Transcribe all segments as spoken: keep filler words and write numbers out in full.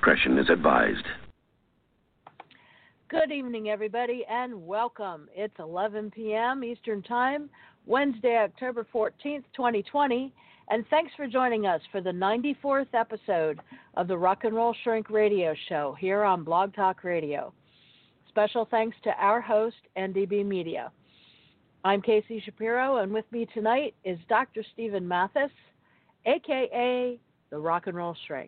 discretion is advised. Good evening, everybody, and welcome. It's eleven p.m. Eastern Time, Wednesday, October fourteenth, twenty twenty, and thanks for joining us for the ninety-fourth episode of the Rock and Roll Shrink Radio Show here on Blog Talk Radio. Special thanks to our host, N D B Media. I'm Casey Shapiro, and with me tonight is Doctor Stephen Mathis, a k a the Rock and Roll Shrink.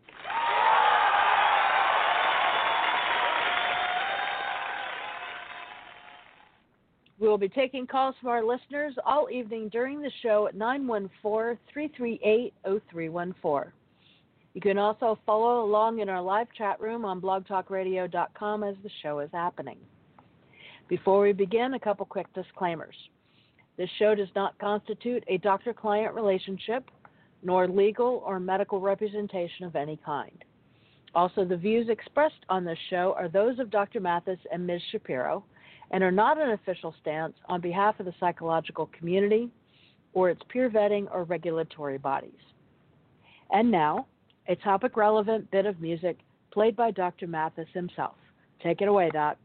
We will be taking calls from our listeners all evening during the show at nine one four, three three eight, zero three one four. You can also follow along in our live chat room on blog talk radio dot com as the show is happening. Before we begin, a couple quick disclaimers. This show does not constitute a doctor-client relationship, nor legal or medical representation of any kind. Also, the views expressed on this show are those of Doctor Mathis and Miz Shapiro, and are not an official stance on behalf of the psychological community or its peer vetting or regulatory bodies. And now, a topic-relevant bit of music played by Doctor Mathis himself. Take it away, Doc.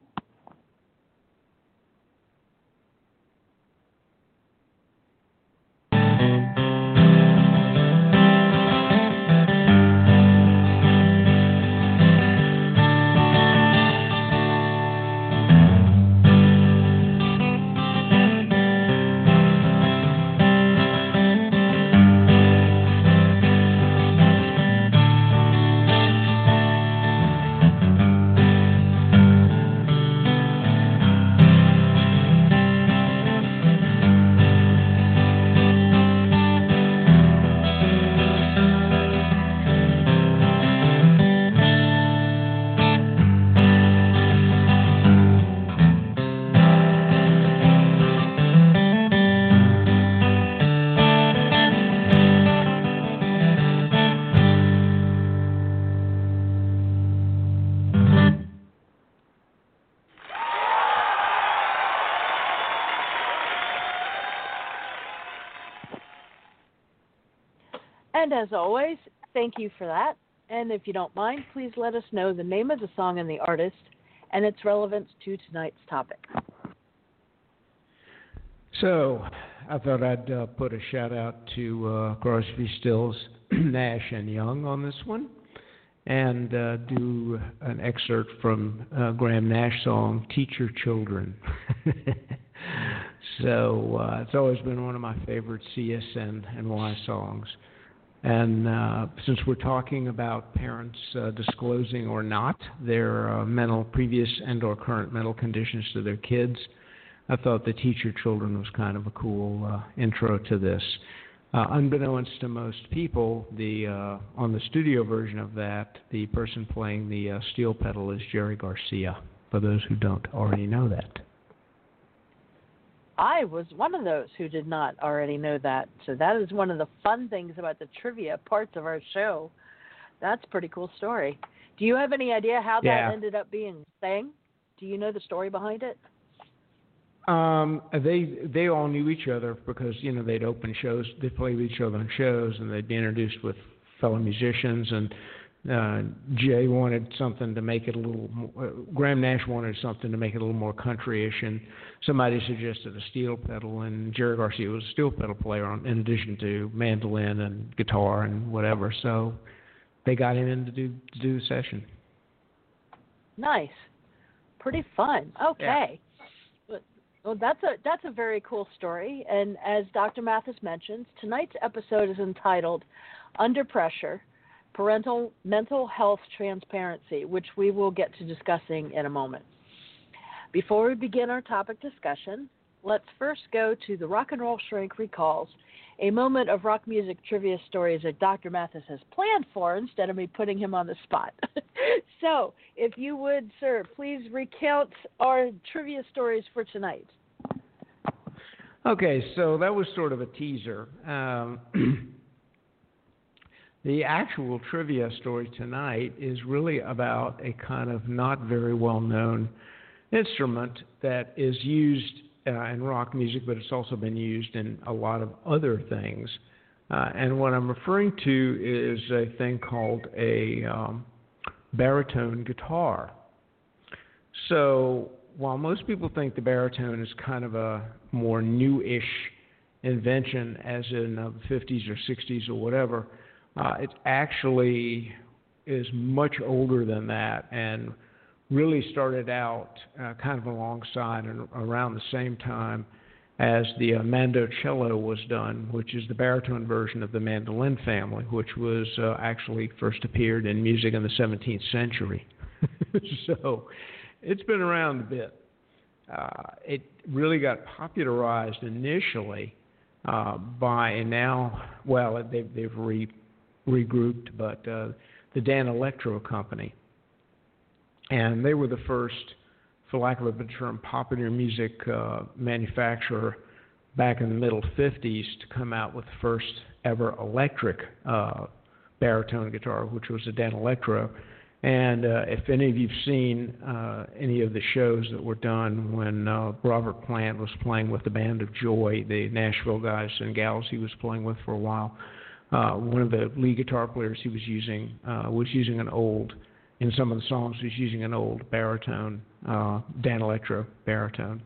And as always, thank you for that. And if you don't mind, please let us know the name of the song and the artist and its relevance to tonight's topic. So I thought I'd uh, put a shout out to uh, Crosby, Stills, Nash and Young on this one, and uh, do an excerpt from uh, Graham Nash song, Teach Your Children. So uh, it's always been one of my favorite C S N and Y songs. And uh, since we're talking about parents uh, disclosing or not their uh, mental, previous and or current mental conditions to their kids, I thought the Teach Your Children was kind of a cool uh, intro to this. Uh, unbeknownst to most people, the uh, on the studio version of that, the person playing the uh, steel pedal is Jerry Garcia, for those who don't already know that. I was one of those who did not already know that. So that is one of the fun things about the trivia parts of our show. That's a pretty cool story. Do you have any idea how yeah. that ended up being sang? Do you know the story behind it? Um, they they all knew each other because, you know, they'd open shows, they'd play with each other on shows, and they'd be introduced with fellow musicians. And uh, Jay wanted something to make it a little more, uh, Graham Nash wanted something to make it a little more country-ish, and somebody suggested a steel pedal, and Jerry Garcia was a steel pedal player on, in addition to mandolin and guitar and whatever. So they got him in to do to do the session. Nice, pretty fun. Okay, yeah. Well, that's a that's a very cool story. And as Doctor Mathis mentions, tonight's episode is entitled "Under Pressure: Parental Mental Health Transparency," which we will get to discussing in a moment. Before we begin our topic discussion, let's first go to the Rock and Roll Shrink Recalls, a moment of rock music trivia stories that Doctor Mathis has planned for instead of me putting him on the spot. So, if you would, sir, please recount our trivia stories for tonight. Okay, so that was sort of a teaser. Um, the actual trivia story tonight is really about a kind of not very well-known instrument that is used uh, in rock music, but it's also been used in a lot of other things. Uh, and what I'm referring to is a thing called a um, baritone guitar. So while most people think the baritone is kind of a more new-ish invention, as in uh, the fifties or sixties or whatever, uh, it actually is much older than that and really started out uh, kind of alongside and around the same time as the uh, mandocello was done, which is the baritone version of the mandolin family, which was uh, actually first appeared in music in the seventeenth century. So it's been around a bit. Uh, it really got popularized initially uh, by now, well, they've, they've re, regrouped, but uh, the Danelectro Company. And they were the first, for lack of a better term, popular music uh, manufacturer back in the middle fifties to come out with the first ever electric uh, baritone guitar, which was a Danelectro. And uh, if any of you've seen uh, any of the shows that were done when uh, Robert Plant was playing with the Band of Joy, the Nashville guys and gals he was playing with for a while, uh, one of the lead guitar players he was using uh, was using an old, in some of the songs, he was using an old baritone, uh, Danelectro baritone.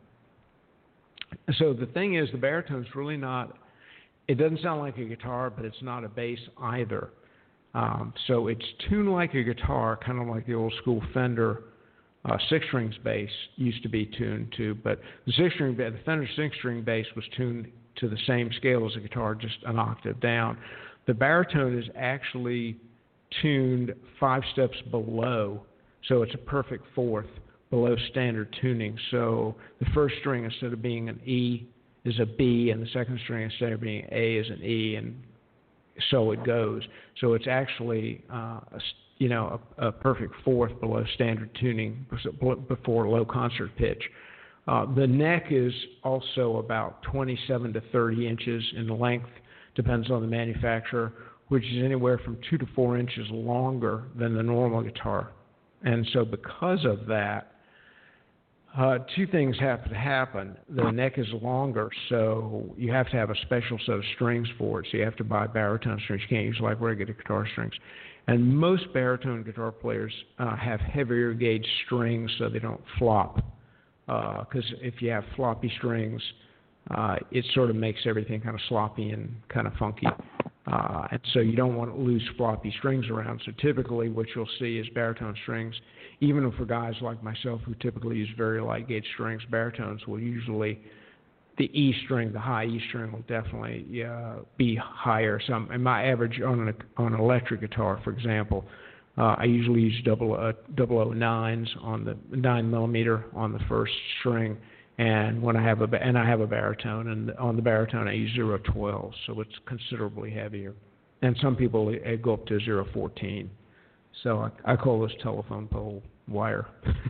So the thing is, the baritone's really not, it doesn't sound like a guitar, but it's not a bass either. Um, so it's tuned like a guitar, kind of like the old school Fender uh, six-strings bass used to be tuned to. But the six-string, the Fender six-string bass was tuned to the same scale as a guitar, just an octave down. The baritone is actually tuned five steps below, so it's a perfect fourth below standard tuning. So the first string, instead of being an E, is a B, and the second string, instead of being A, is an E, and so it goes. So it's actually, uh, a, you know, a, a perfect fourth below standard tuning before low concert pitch. Uh, the neck is also about twenty-seven to thirty inches in length, depends on the manufacturer, which is anywhere from two to four inches longer than the normal guitar. And so because of that, Uh, two things have to happen. The neck is longer, so you have to have a special set of strings for it. So you have to buy baritone strings. You can't use like regular guitar strings. And most baritone guitar players uh, have heavier gauge strings so they don't flop. Because uh, if you have floppy strings, uh, it sort of makes everything kind of sloppy and kind of funky. Uh, and so you don't want to lose floppy strings around. So typically what you'll see is baritone strings. Even for guys like myself who typically use very light gauge strings, baritones will usually, the E string, the high E string will definitely uh, be higher. Some, and my average on an, on an electric guitar, for example, uh, I usually use double, uh, double oh nines on the nine millimeter on the first string. And when I have a, and I have a baritone, and on the baritone I use zero twelve, so it's considerably heavier. And some people uh, go up to zero fourteen. So I, I call this telephone pole wire.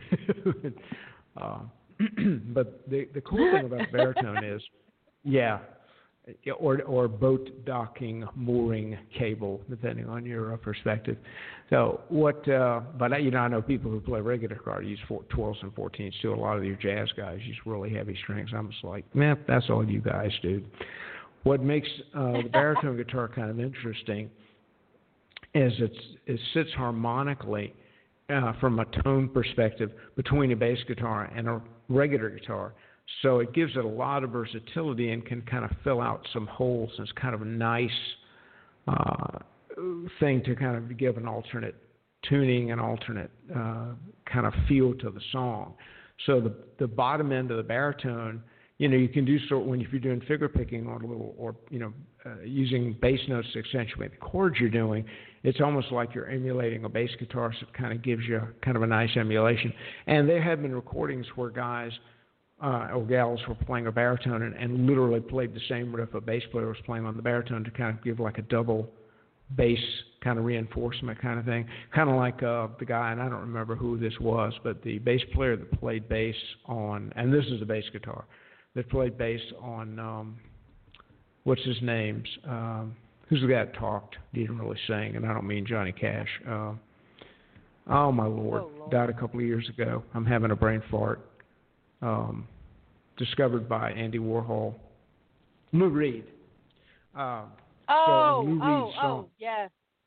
uh, but the the cool thing about baritone is, yeah, or or boat docking mooring cable, depending on your uh, perspective. So what? Uh, but I, you know, I know people who play regular guitar use four, twelves and fourteens too. A lot of your jazz guys use really heavy strings. I'm just like, man, that's all you guys do. What makes uh, the baritone guitar kind of interesting is it's, it sits harmonically uh, from a tone perspective between a bass guitar and a regular guitar. So it gives it a lot of versatility and can kind of fill out some holes. It's kind of a nice uh, thing to kind of give an alternate tuning and alternate uh, kind of feel to the song. So the the bottom end of the baritone, you know, you can do so when if you're doing finger picking on a little, or you know, uh, using bass notes to accentuate the chords you're doing. It's almost like you're emulating a bass guitar, so it kind of gives you kind of a nice emulation. And there have been recordings where guys uh, or gals were playing a baritone and, and literally played the same riff a bass player was playing on the baritone to kind of give like a double bass kind of reinforcement kind of thing. Kind of like uh, the guy, and I don't remember who this was, but the bass player that played bass on, and this is a bass guitar, that played bass on, um, what's his name? Um, who's the guy that talked, didn't really sing, and I don't mean Johnny Cash. Uh, oh, my Lord. Oh, Lord. Died a couple of years ago. I'm having a brain fart. Um, discovered by Andy Warhol. Lou Reed. Uh, oh, so Lou oh, Reed's song, oh, yeah.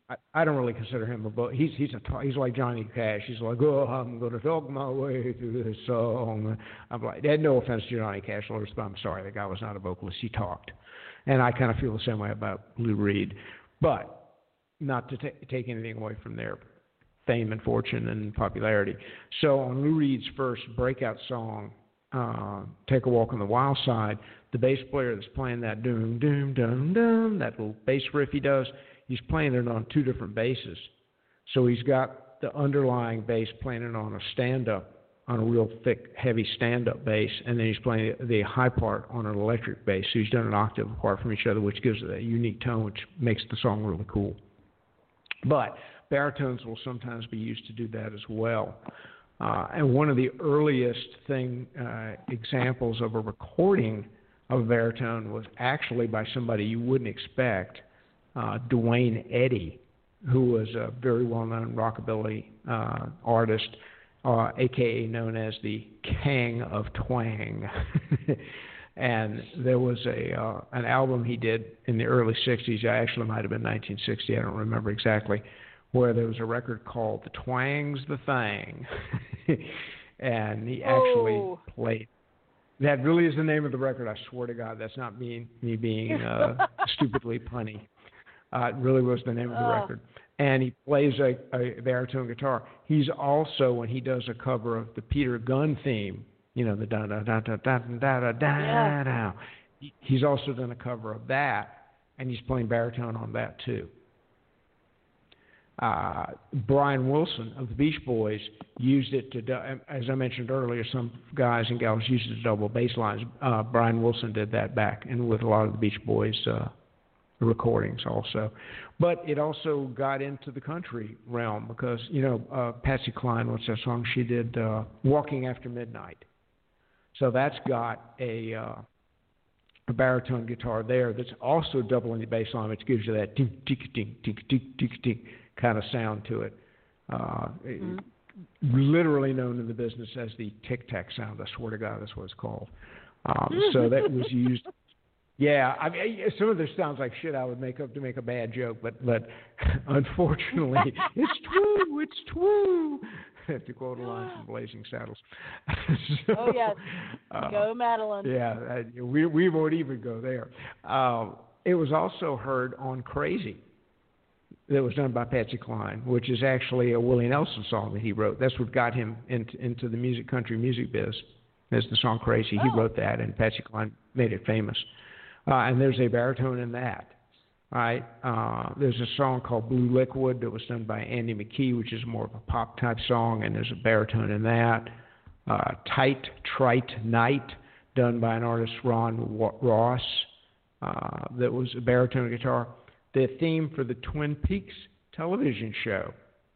I, I don't really consider him a book. He's he's a he's like Johnny Cash. He's like, oh, I'm going to talk my way through this song. I'm like, no offense to Johnny Cash, but I'm sorry, the guy was not a vocalist. He talked, and I kind of feel the same way about Lou Reed. But not to t- take anything away from their fame and fortune and popularity. So on Lou Reed's first breakout song, uh, Take a Walk on the Wild Side, the bass player that's playing that doom, doom, dum, dum, that little bass riff he does, he's playing it on two different basses. So he's got the underlying bass playing it on a stand-up, on a real thick, heavy stand-up bass, and then he's playing the high part on an electric bass. So he's done an octave apart from each other, which gives it that unique tone, which makes the song really cool. But baritones will sometimes be used to do that as well. Uh, and one of the earliest thing uh, examples of a recording of a baritone was actually by somebody you wouldn't expect, uh, Duane Eddy, who was a very well-known rockabilly uh, artist, uh, a k a known as the King of Twang. And there was a uh, an album he did in the early sixties, actually might have been nineteen sixty, I don't remember exactly, where there was a record called The Twang's the Thing. And he actually oh. played. That really is the name of the record, I swear to God. That's not me, me being uh, stupidly punny. Uh, it really was the name of the oh. record. And he plays a, a baritone guitar. He's also, when he does a cover of the Peter Gunn theme, you know, the da da da da da da da da da. He's also done a cover of that, and he's playing baritone on that too. Uh, Brian Wilson of the Beach Boys used it to, as I mentioned earlier, some guys and gals used it to double bass lines. Uh, Brian Wilson did that back, and with a lot of the Beach Boys uh, recordings also. But it also got into the country realm because, you know, uh, Patsy Cline, what's that song she did? Uh, Walking After Midnight. So that's got a, uh, a baritone guitar there that's also doubling the bass line, which gives you that ding, ding, ding, ding, ding, ding, ding kind of sound to it. Uh, mm-hmm. Literally known in the business as the tic-tac sound. I swear to God, that's what it's called. Um, so that was used. Yeah, I mean, some of this sounds like shit I would make up to make a bad joke, but but unfortunately, it's true. It's true. To quote a line from Blazing Saddles. So, oh yes, uh, go Madeline. Yeah, uh, we we won't even go there. Uh, it was also heard on Crazy. That was done by Patsy Cline, which is actually a Willie Nelson song that he wrote. That's what got him into, into the music country music biz. There's the song Crazy. Oh. He wrote that, and Patsy Cline made it famous. Uh, and there's a baritone in that. Right? Uh, there's a song called Blue Liquid that was done by Andy McKee, which is more of a pop type song, and there's a baritone in that. Uh, Tight, Trite Night, done by an artist, Ron Ross, uh, that was a baritone guitar. The theme for the Twin Peaks television show,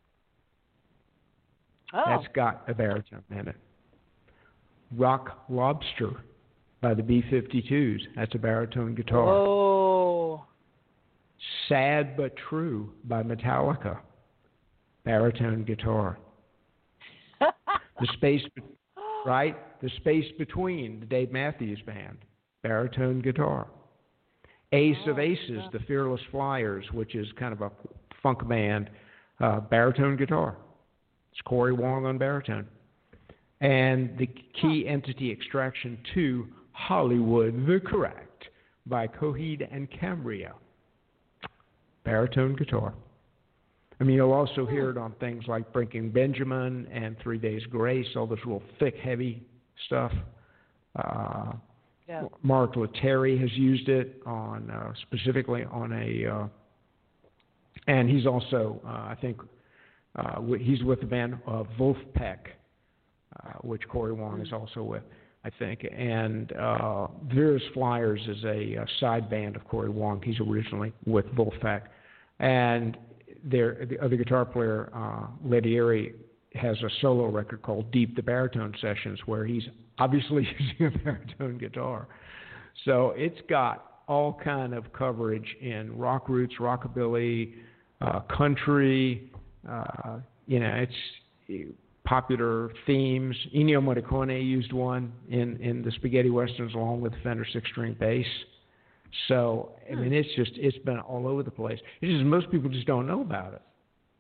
oh. that's got a baritone in it. Rock Lobster by the B fifty-twos, that's a baritone guitar. Oh. Sad But True by Metallica, baritone guitar. The Space, right? The Space Between, the Dave Matthews Band, baritone guitar. Ace oh, of Aces, yeah. the Fearless Flyers, which is kind of a funk band, uh, baritone guitar. It's Corey Wong on baritone. And the Key huh. Entity Extraction two, Hollywood the Correct by Coheed and Cambria. Baritone guitar. I mean, you'll also hear it on things like Breaking Benjamin and Three Days Grace, all this real thick, heavy stuff. Uh, yeah. Mark Letary has used it on uh, specifically on a, uh, and he's also, uh, I think, uh, he's with the band uh, Wolfpack, uh, which Corey Wong is also with, I think. And uh, Vera's Flyers is a, a side band of Corey Wong. He's originally with Wolfpack. And their, the other guitar player, uh, Letary, has a solo record called Deep the Baritone Sessions, where he's obviously using a baritone guitar. So it's got all kind of coverage in rock roots, rockabilly, uh, country, uh, you know, it's popular themes. Ennio Morricone used one in, in the Spaghetti Westerns along with Fender six-string bass. So, I mean, it's just, it's been all over the place. It's just most people just don't know about it.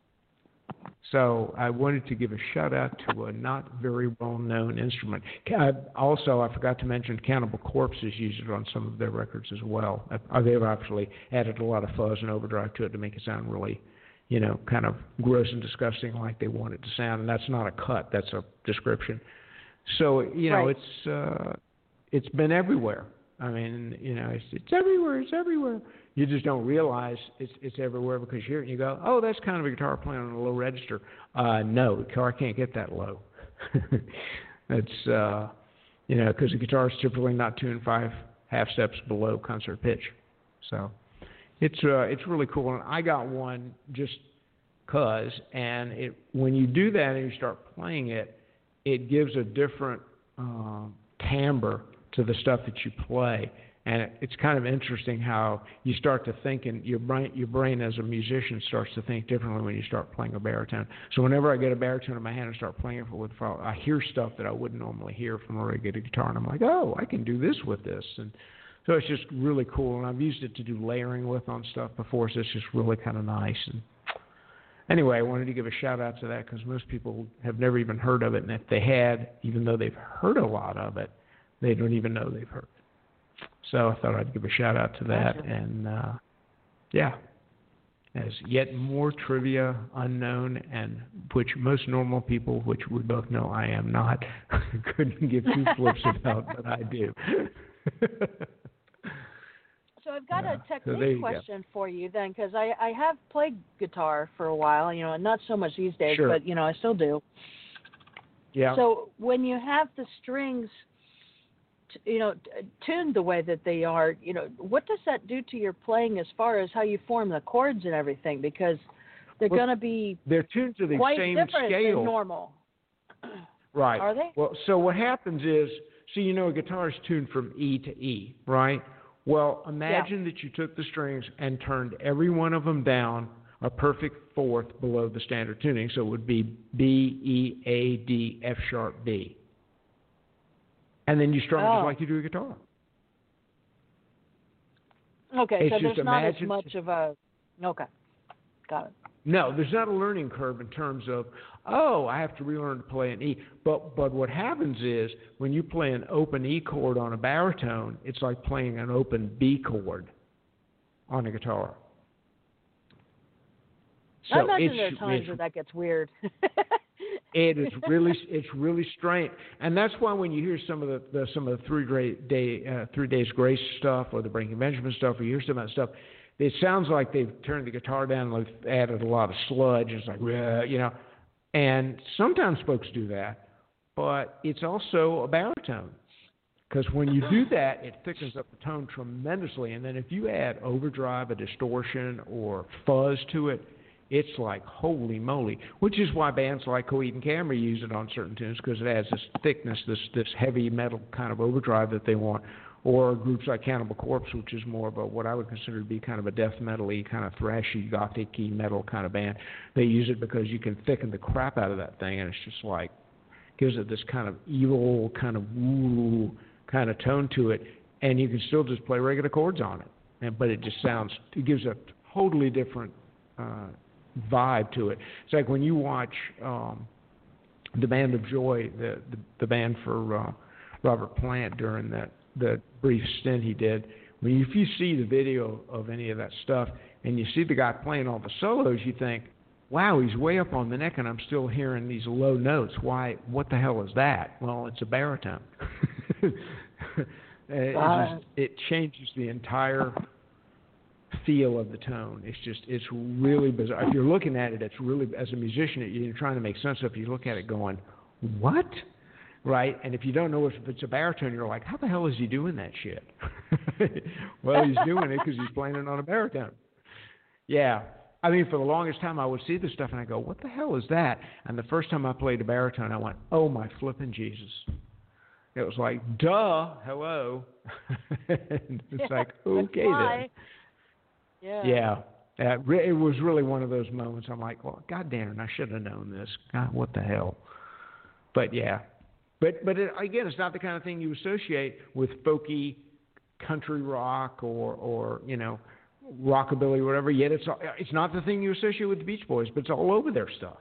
So I wanted to give a shout out to a not very well-known instrument. I, also, I forgot to mention Cannibal Corpse has used it on some of their records as well. Uh, they've actually added a lot of fuzz and overdrive to it to make it sound really, you know, kind of gross and disgusting like they want it to sound. And that's not a cut, that's a description. So, you know, right. it's uh, it's been everywhere. I mean, you know, it's, it's everywhere, it's everywhere. You just don't realize it's it's everywhere because you hear it and you go, oh, that's kind of a guitar playing on a low register. Uh, no, the guitar can't get that low. It's, uh, you know, because the guitar is typically not tuned five half steps below concert pitch. So it's uh, it's really cool. And I got one just because, and it when you do that and you start playing it, it gives a different uh, timbre to the stuff that you play. And it, it's kind of interesting how you start to think, and your brain, your brain as a musician starts to think differently when you start playing a baritone. So whenever I get a baritone in my hand and start playing it with, I hear stuff that I wouldn't normally hear from a regular guitar, and I'm like, oh, I can do this with this. And so it's just really cool. And I've used it to do layering with on stuff before, so it's just really kind of nice. And anyway, I wanted to give a shout out to that because most people have never even heard of it, and if they had, even though they've heard a lot of it, they don't even know they've heard it. So I thought I'd give a shout out to that. Gotcha. And uh, yeah, as yet more trivia unknown, and which most normal people, which we both know I am not, couldn't give two flips about, but I do. So I've got Yeah. a So there technique you question for you then, because I, I have played guitar for a while, you know, and not so much these days, Sure. but, you know, I still do. Yeah. So when you have the strings, t- you know, t- tuned the way that they are, you know, what does that do to your playing as far as how you form the chords and everything? Because they're Well, going to be they're tuned to the quite same different scale. than normal. Right. Are they? Well, so what happens is, see, you know, a guitar is tuned from E to E, right? Well, imagine yeah. that you took the strings and turned every one of them down a perfect fourth below the standard tuning. So it would be B, E, A, D, F sharp, B. And then you strum oh. it just like you do a guitar. Okay, it's so just there's not imagine, as much of a... Okay, got it. No, there's not a learning curve in terms of, oh, I have to relearn to play an E. But but what happens is when you play an open E chord on a baritone, it's like playing an open B chord on a guitar. So I imagine it's, there are times it's, where that gets weird. it is really it's really strange, and that's why when you hear some of the, the some of the three great day uh, three days grace stuff or the Breaking Benjamin stuff, or you hear some of that stuff. It sounds like they've turned the guitar down and they've added a lot of sludge. It's like, you know, and sometimes folks do that, but it's also a baritone. Because when you do that, it thickens up the tone tremendously. And then if you add overdrive, a distortion, or fuzz to it, it's like, holy moly. Which is why bands like Coheed and Cambria use it on certain tunes, because it adds this thickness, this, this heavy metal kind of overdrive that they want. Or groups like Cannibal Corpse, which is more of a, what I would consider to be kind of a death metal-y, kind of thrashy, gothic-y metal kind of band. They use it because you can thicken the crap out of that thing, and it's just like, gives it this kind of evil, kind of woo kind of tone to it, and you can still just play regular chords on it. And, but it just sounds, it gives a totally different uh, vibe to it. It's like when you watch um, The Band of Joy, the, the, the band for uh, Robert Plant during that, the brief stint he did. I mean, if you see the video of any of that stuff and you see the guy playing all the solos, you think, wow, he's way up on the neck and I'm still hearing these low notes. Why, what the hell is that? Well, it's a baritone. it, uh, just, it changes the entire feel of the tone. It's just, it's really bizarre. If you're looking at it, it's really, as a musician, you're trying to make sense of it. You look at it going, what? Right, and if you don't know if it's a baritone, you're like, how the hell is he doing that shit? Well, he's doing it because he's playing it on a baritone. Yeah, I mean, for the longest time, I would see this stuff and I go, what the hell is that? And the first time I played a baritone, I went, oh my flipping Jesus! It was like, duh, hello. And it's yeah, like, okay then. Yeah. Yeah, uh, it was really one of those moments. I'm like, well, God damn it, I should have known this. God, what the hell? But yeah. But but it, again, it's not the kind of thing you associate with folky, country rock or, or you know, rockabilly or whatever, yet it's it's not the thing you associate with the Beach Boys, but it's all over their stuff.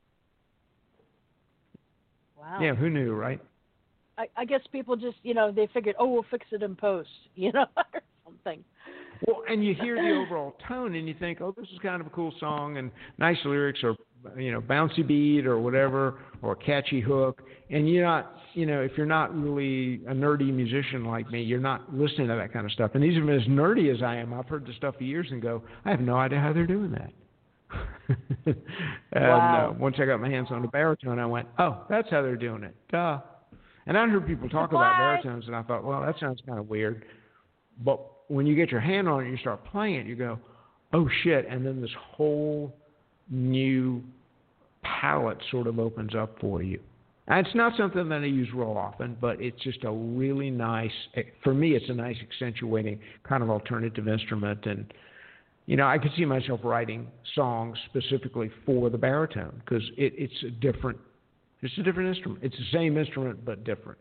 Wow. Yeah, who knew, right? I, I guess people just, you know, they figured, oh, we'll fix it in post, you know, or something. Well, and you hear the overall tone, and you think, oh, this is kind of a cool song, and nice lyrics, or, you know, bouncy beat, or whatever, or a catchy hook. And you're not, you know, if you're not really a nerdy musician like me, you're not listening to that kind of stuff. And even as nerdy as I am, I've heard the stuff for years and go, I have no idea how they're doing that. and wow. uh, once I got my hands on the baritone, I went, oh, that's how they're doing it. Duh. And I heard people talk about baritones, and I thought, well, that sounds kind of weird. But when you get your hand on it and you start playing it, you go, oh, shit. And then this whole new palette sort of opens up for you. And it's not something that I use real often, but it's just a really nice, for me, it's a nice accentuating kind of alternative instrument. And, you know, I could see myself writing songs specifically for the baritone because it, it's a different, it's a different instrument. It's the same instrument, but different.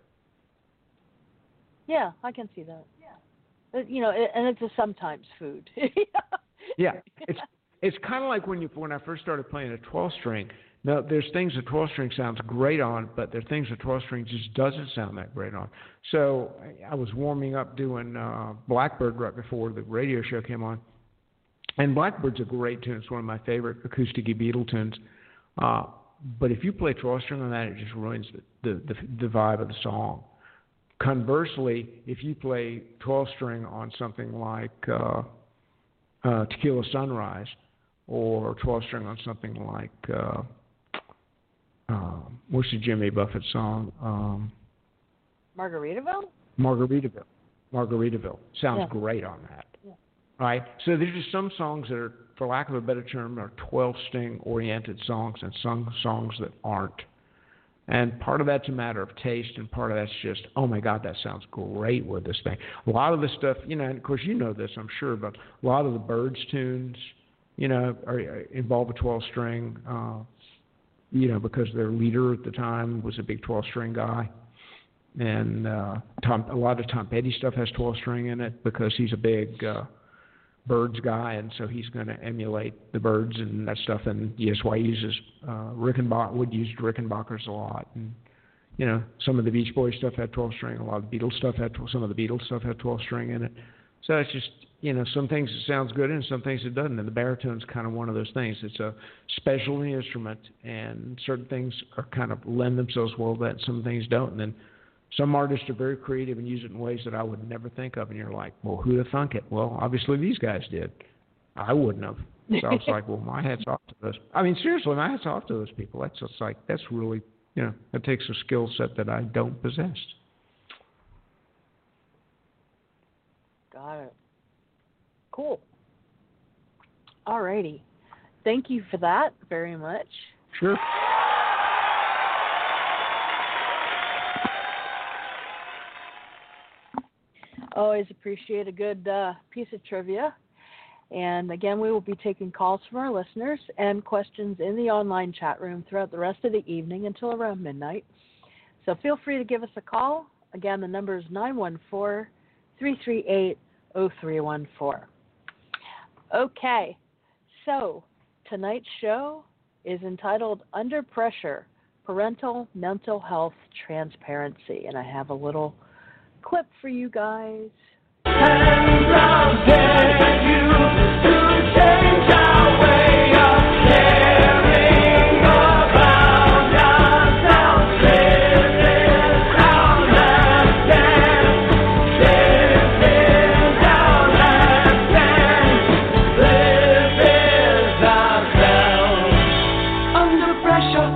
Yeah, I can see that. Yeah. You know, and it's a sometimes food. Yeah, it's it's kind of like when you when I first started playing a twelve string. Now, there's things a twelve string sounds great on, but there are things a twelve string just doesn't sound that great on. So I was warming up doing uh, Blackbird right before the radio show came on, and Blackbird's a great tune. It's one of my favorite acoustic-y Beatle tunes. Uh, but if you play twelve string on that, it just ruins the, the, the, the vibe of the song. Conversely, if you play twelve string on something like uh, uh, Tequila Sunrise, or twelve string on something like uh, um, what's the Jimmy Buffett song? Um, Margaritaville? Margaritaville. Margaritaville. Sounds yeah. great on that. Yeah. Right? So there's just some songs that are, for lack of a better term, are twelve string oriented songs, and some songs that aren't. And part of that's a matter of taste, and part of that's just, oh my God, that sounds great with this thing. A lot of the stuff, you know, and of course you know this, I'm sure, but a lot of the Byrds tunes, you know, are, are involve a twelve string, uh, you know, because their leader at the time was a big twelve string guy. And uh, Tom, a lot of Tom Petty stuff has twelve string in it because he's a big uh, Byrds guy, and so he's going to emulate the Byrds and that stuff. And yes, why he uses uh, Rickenbacker, would use Rickenbackers a lot. And, you know, some of the Beach Boys stuff had twelve string. A lot of the Beatles stuff had, some of the Beatles stuff had twelve string in it. So it's just, you know, some things it sounds good and some things it doesn't. And the baritone's kind of one of those things. It's a specialty instrument, and certain things are kind of lend themselves well to that, and some things don't. And then some artists are very creative and use it in ways that I would never think of. And you're like, well, who'd have thunk it? Well, obviously these guys did. I wouldn't have. So I was like, well, my hat's off to those. I mean, seriously, my hat's off to those people. That's just like, that's really, you know, that takes a skill set that I don't possess. Got it. Cool. All righty. Thank you for that very much. Sure. Always appreciate a good uh, piece of trivia. And again, we will be taking calls from our listeners and questions in the online chat room throughout the rest of the evening until around midnight. So feel free to give us a call. Again, the number is nine one four, three three eight, zero three one four. Okay, so tonight's show is entitled Under Pressure, Parental Mental Health Transparency. And I have a little clip for you guys. And I'll dare you to change our way of caring about ourselves. This is our last dance. This is our last dance. This is ourselves. Under pressure.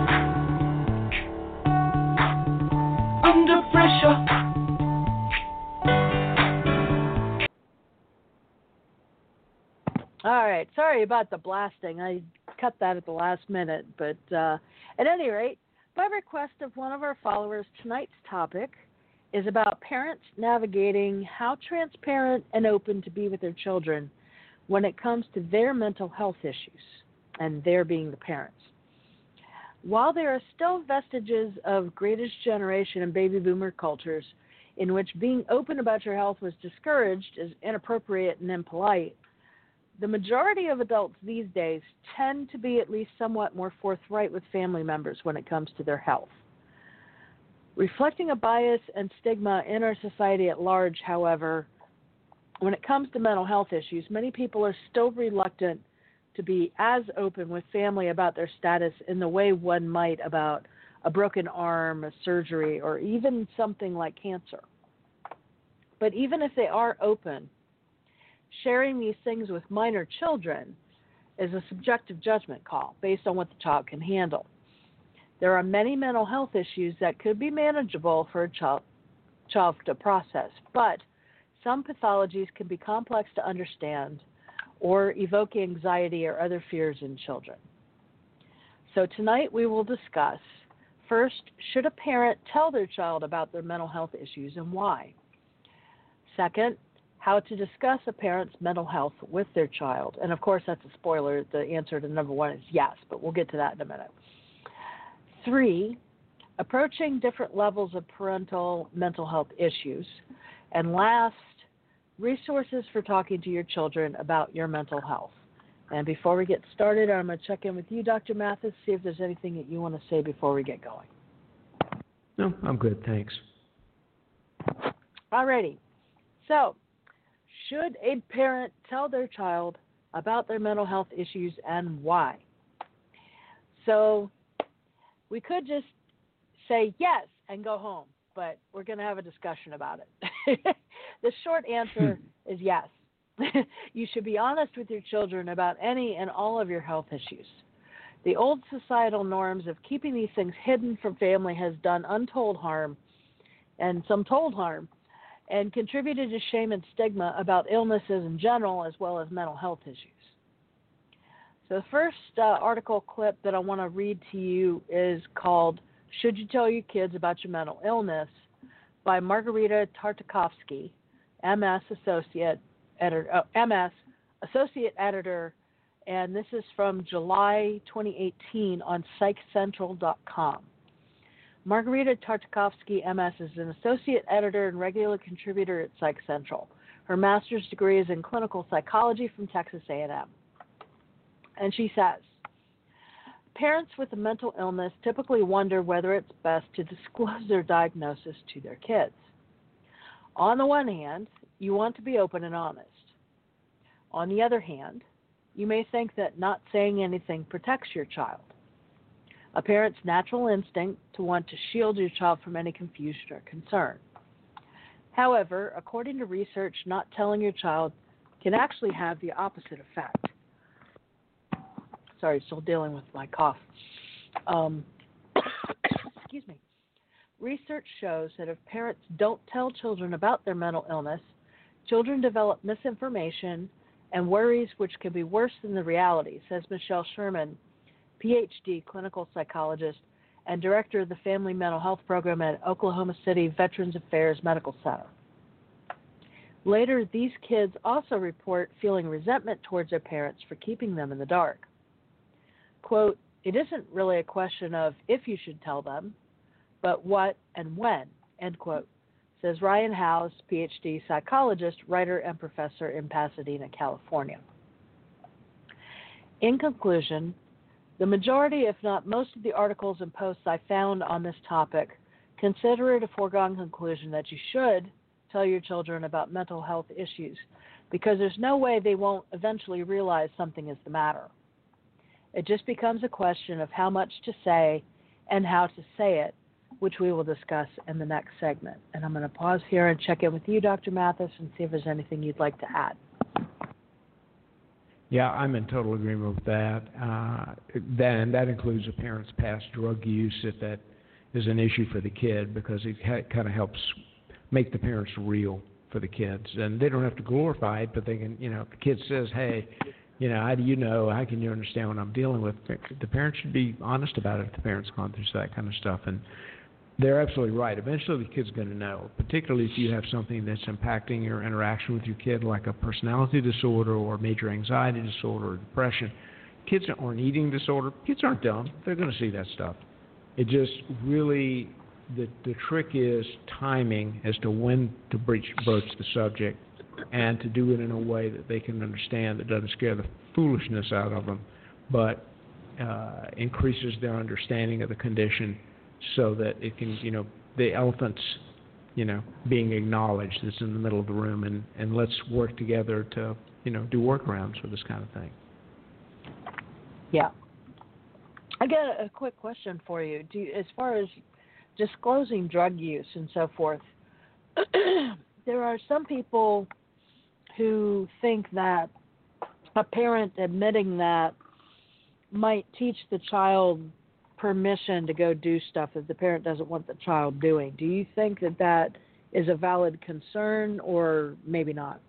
Under pressure. All right. Sorry about the blasting. I cut that at the last minute. But uh, at any rate, by request of one of our followers, tonight's topic is about parents navigating how transparent and open to be with their children when it comes to their mental health issues, and their being the parents. While there are still vestiges of greatest generation and baby boomer cultures, in which being open about your health was discouraged as inappropriate and impolite, the majority of adults these days tend to be at least somewhat more forthright with family members when it comes to their health. Reflecting a bias and stigma in our society at large, however, when it comes to mental health issues, many people are still reluctant to be as open with family about their status in the way one might about a broken arm, a surgery, or even something like cancer. But even if they are open, sharing these things with minor children is a subjective judgment call based on what the child can handle. There are many mental health issues that could be manageable for a child, child to process, but some pathologies can be complex to understand or evoke anxiety or other fears in children. So tonight we will discuss, first, should a parent tell their child about their mental health issues and why? Second, how to discuss a parent's mental health with their child. And of course, that's a spoiler. The answer to number one is yes, but we'll get to that in a minute. Three, approaching different levels of parental mental health issues. And last, resources for talking to your children about your mental health. And before we get started, I'm going to check in with you, Doctor Mathis, see if there's anything that you want to say before we get going. No, I'm good, thanks. All righty. So, should a parent tell their child about their mental health issues and why? So, we could just say yes and go home, but we're going to have a discussion about it. The short answer is yes. You should be honest with your children about any and all of your health issues. The old societal norms of keeping these things hidden from family has done untold harm and some told harm and contributed to shame and stigma about illnesses in general as well as mental health issues. So the first uh, article clip that I want to read to you is called Should You Tell Your Kids About Your Mental Illness by Margarita Tartakovsky, M S Associate Editor, uh, M S Associate Editor, and this is from July twenty eighteen on psych central dot com. Margarita Tartakovsky, M S, is an Associate Editor and regular contributor at Psych Central. Her master's degree is in clinical psychology from Texas A and M. And she says, parents with a mental illness typically wonder whether it's best to disclose their diagnosis to their kids. On the one hand, you want to be open and honest. On the other hand, you may think that not saying anything protects your child. A parent's natural instinct to want to shield your child from any confusion or concern. However, according to research, not telling your child can actually have the opposite effect. Sorry, still dealing with my cough. Um, excuse me. Research shows that if parents don't tell children about their mental illness, children develop misinformation and worries which can be worse than the reality, says Michelle Sherman, P H D clinical psychologist and director of the Family Mental Health Program at Oklahoma City Veterans Affairs Medical Center. Later, these kids also report feeling resentment towards their parents for keeping them in the dark. Quote, it isn't really a question of if you should tell them, but what and when, end quote, says Ryan Howes, P H D psychologist, writer, and professor in Pasadena, California. In conclusion, the majority, if not most of the articles and posts I found on this topic consider it a foregone conclusion that you should tell your children about mental health issues because there's no way they won't eventually realize something is the matter. It just becomes a question of how much to say and how to say it, which we will discuss in the next segment. And I'm going to pause here and check in with you, Doctor Mathis, and see if there's anything you'd like to add. Yeah, I'm in total agreement with that. Uh, then that includes a parent's past drug use if that is an issue for the kid because it ha- kind of helps make the parents real for the kids. And they don't have to glorify it, but they can, you know, if the kid says, hey, you know, how do you know, how can you understand what I'm dealing with? The parents should be honest about it if the parent's gone through that kind of stuff. And they're absolutely right. Eventually the kid's going to know, particularly if you have something that's impacting your interaction with your kid, like a personality disorder or major anxiety disorder or depression. Kids or an eating disorder, kids aren't dumb. They're going to see that stuff. It just really the the trick is timing as to when to breach, broach the subject, and to do it in a way that they can understand that doesn't scare the foolishness out of them, but uh, increases their understanding of the condition, so that it can, you know, the elephant's, you know, being acknowledged that's in the middle of the room, and, and let's work together to, you know, do workarounds for this kind of thing. Yeah. I got a quick question for you. Do you, as far as disclosing drug use and so forth, there are some people who think that a parent admitting that might teach the child permission to go do stuff that the parent doesn't want the child doing. Do you think that that is a valid concern, or maybe not?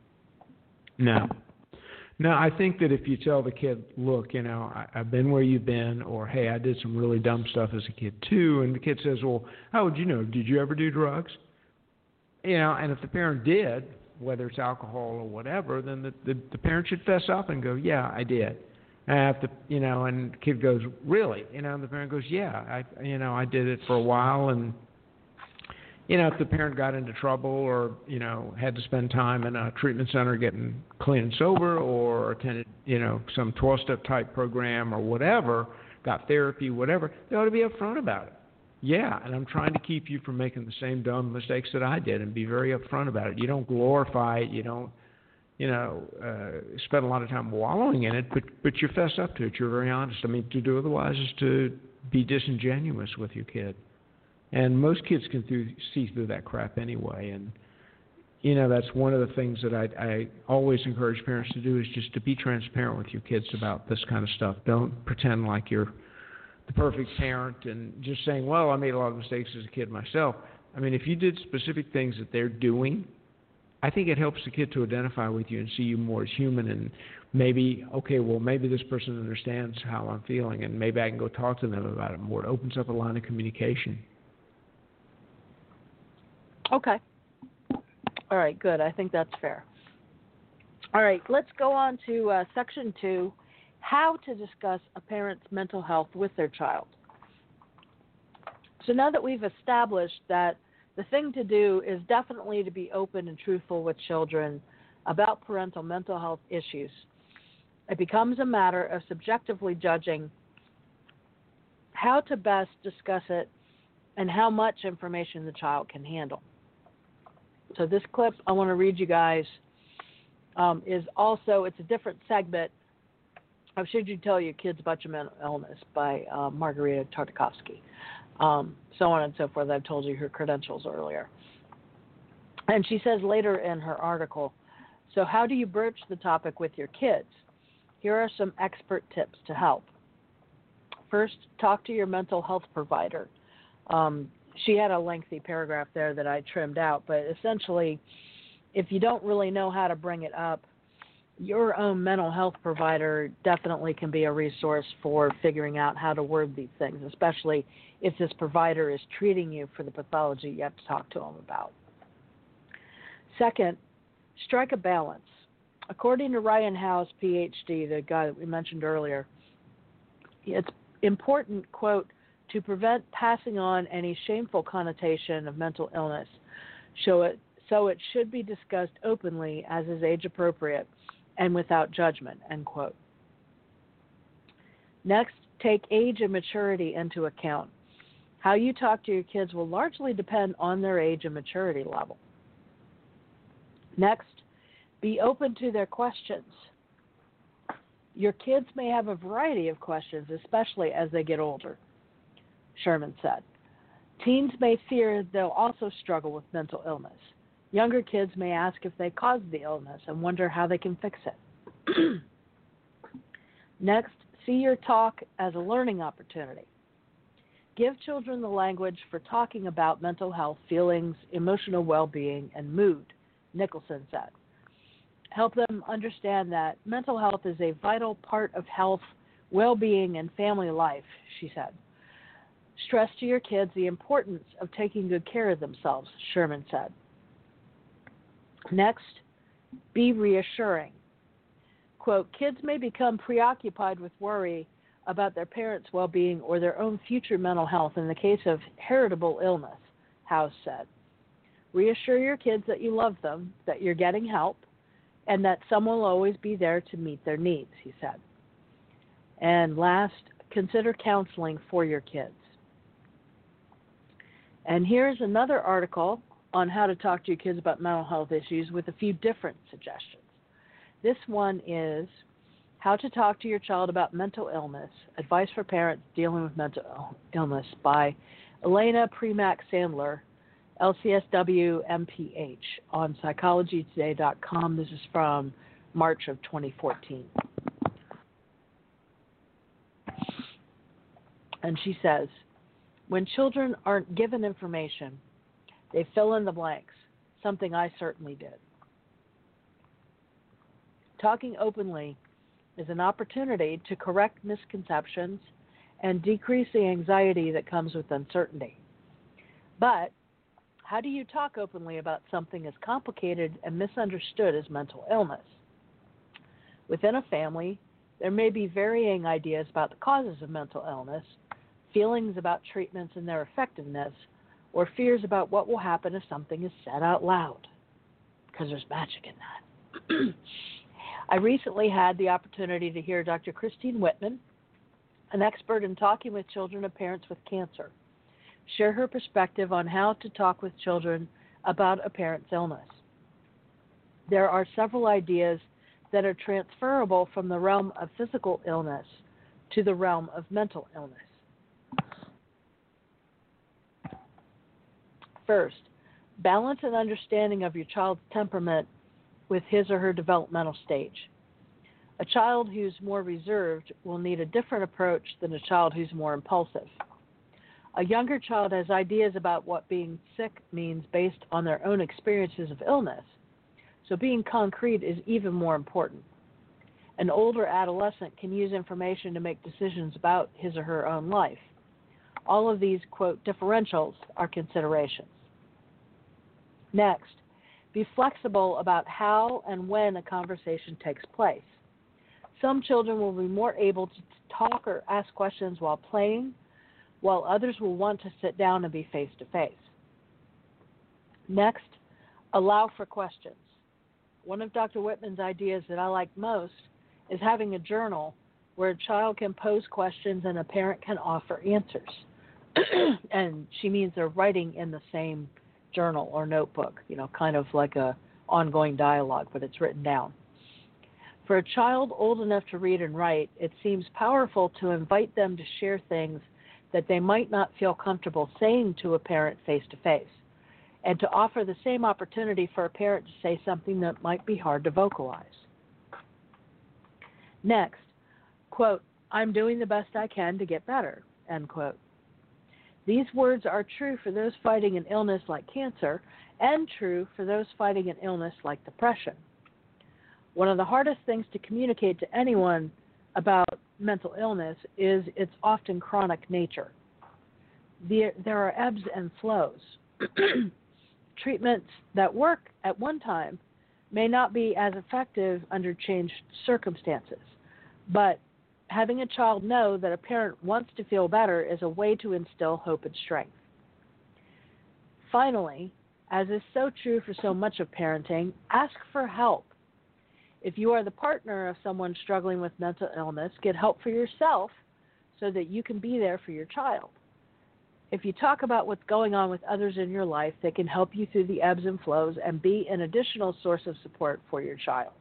No. No, I think that if you tell the kid, look, you know, I, I've been where you've been, or, hey, I did some really dumb stuff as a kid too, and the kid says, well, how would you know? Did you ever do drugs? You know, and if the parent did, whether it's alcohol or whatever, then the, the, the parent should fess up and go, yeah, I did. And if the, you know, and the kid goes, really? You know, and the parent goes, yeah, I, you know, I did it for a while, and you know, if the parent got into trouble, or, you know, had to spend time in a treatment center getting clean and sober, or attended, you know, some twelve-step type program or whatever, got therapy, whatever, they ought to be upfront about it. Yeah, and I'm trying to keep you from making the same dumb mistakes that I did, and be very upfront about it. You don't glorify it. You don't, you know, uh, spend a lot of time wallowing in it, but, but you fess up to it. You're very honest. I mean, to do otherwise is to be disingenuous with your kid. And most kids can through, see through that crap anyway. And, you know, that's one of the things that I, I always encourage parents to do, is just to be transparent with your kids about this kind of stuff. Don't pretend like you're the perfect parent and just saying, well, I made a lot of mistakes as a kid myself. I mean, if you did specific things that they're doing, I think it helps the kid to identify with you and see you more as human, and maybe, okay, well, maybe this person understands how I'm feeling, and maybe I can go talk to them about it more. It opens up a line of communication. Okay. All right, good. I think that's fair. All right, let's go on to uh, section two, how to discuss a parent's mental health with their child. So now that we've established that the thing to do is definitely to be open and truthful with children about parental mental health issues, it becomes a matter of subjectively judging how to best discuss it and how much information the child can handle. So this clip I want to read you guys um, is also, it's a different segment of Should You Tell Your Kids About Your Mental Illness by uh, Margarita Tartakovsky. Um, so on and so forth. I've told you her credentials earlier. And she says later in her article, so how do you broach the topic with your kids? Here are some expert tips to help. First, talk to your mental health provider. Um, she had a lengthy paragraph there that I trimmed out, but essentially, if you don't really know how to bring it up, your own mental health provider definitely can be a resource for figuring out how to word these things, especially if this provider is treating you for the pathology you have to talk to them about. Second, strike a balance. According to Ryan Howes, P H D, the guy that we mentioned earlier, it's important, quote, to prevent passing on any shameful connotation of mental illness, so it, so it should be discussed openly as is age appropriate and without judgment, end quote. Next, take age and maturity into account. How you talk to your kids will largely depend on their age and maturity level. Next, be open to their questions. Your kids may have a variety of questions, especially as they get older, Sherman said. Teens may fear they'll also struggle with mental illness. Younger kids may ask if they caused the illness and wonder how they can fix it. Next, see your talk as a learning opportunity. Give children the language for talking about mental health, feelings, emotional well-being, and mood, Nicholson said. Help them understand that mental health is a vital part of health, well-being, and family life, she said. Stress to your kids the importance of taking good care of themselves, Sherman said. Next, be reassuring. Quote, kids may become preoccupied with worry about their parents' well-being or their own future mental health in the case of heritable illness, House said. Reassure your kids that you love them, that you're getting help, and that someone will always be there to meet their needs, he said. And last, consider counseling for your kids. And here's another article on how to talk to your kids about mental health issues with a few different suggestions. This one is How to Talk to Your Child About Mental Illness, Advice for Parents Dealing with Mental Illness by Elena Premack-Sandler, L C S W M P H, on psychology today dot com. This is from March of twenty fourteen. And she says, when children aren't given information, they fill in the blanks, something I certainly did. Talking openly is an opportunity to correct misconceptions and decrease the anxiety that comes with uncertainty. But how do you talk openly about something as complicated and misunderstood as mental illness? Within a family, there may be varying ideas about the causes of mental illness, feelings about treatments and their effectiveness, or fears about what will happen if something is said out loud, because there's magic in that. I recently had the opportunity to hear Doctor Christine Whitman, an expert in talking with children of parents with cancer, share her perspective on how to talk with children about a parent's illness. There are several ideas that are transferable from the realm of physical illness to the realm of mental illness. First, balance an understanding of your child's temperament with his or her developmental stage. A child who's more reserved will need a different approach than a child who's more impulsive. A younger child has ideas about what being sick means based on their own experiences of illness, so being concrete is even more important. An older adolescent can use information to make decisions about his or her own life. All of these, quote, differentials are considerations. Next, be flexible about how and when a conversation takes place. Some children will be more able to talk or ask questions while playing, while others will want to sit down and be face-to-face. Next, allow for questions. One of Doctor Whitman's ideas that I like most is having a journal where a child can pose questions and a parent can offer answers. And she means they're writing in the same journal or notebook, you know, kind of like a ongoing dialogue, but it's written down. For a child old enough to read and write, it seems powerful to invite them to share things that they might not feel comfortable saying to a parent face-to-face, and to offer the same opportunity for a parent to say something that might be hard to vocalize. Next, quote, I'm doing the best I can to get better, end quote. These words are true for those fighting an illness like cancer and true for those fighting an illness like depression. One of the hardest things to communicate to anyone about mental illness is its often chronic nature. There, there are ebbs and flows. Treatments that work at one time may not be as effective under changed circumstances, but having a child know that a parent wants to feel better is a way to instill hope and strength. Finally, as is so true for so much of parenting, ask for help. If you are the partner of someone struggling with mental illness, get help for yourself so that you can be there for your child. If you talk about what's going on with others in your life, they can help you through the ebbs and flows and be an additional source of support for your child.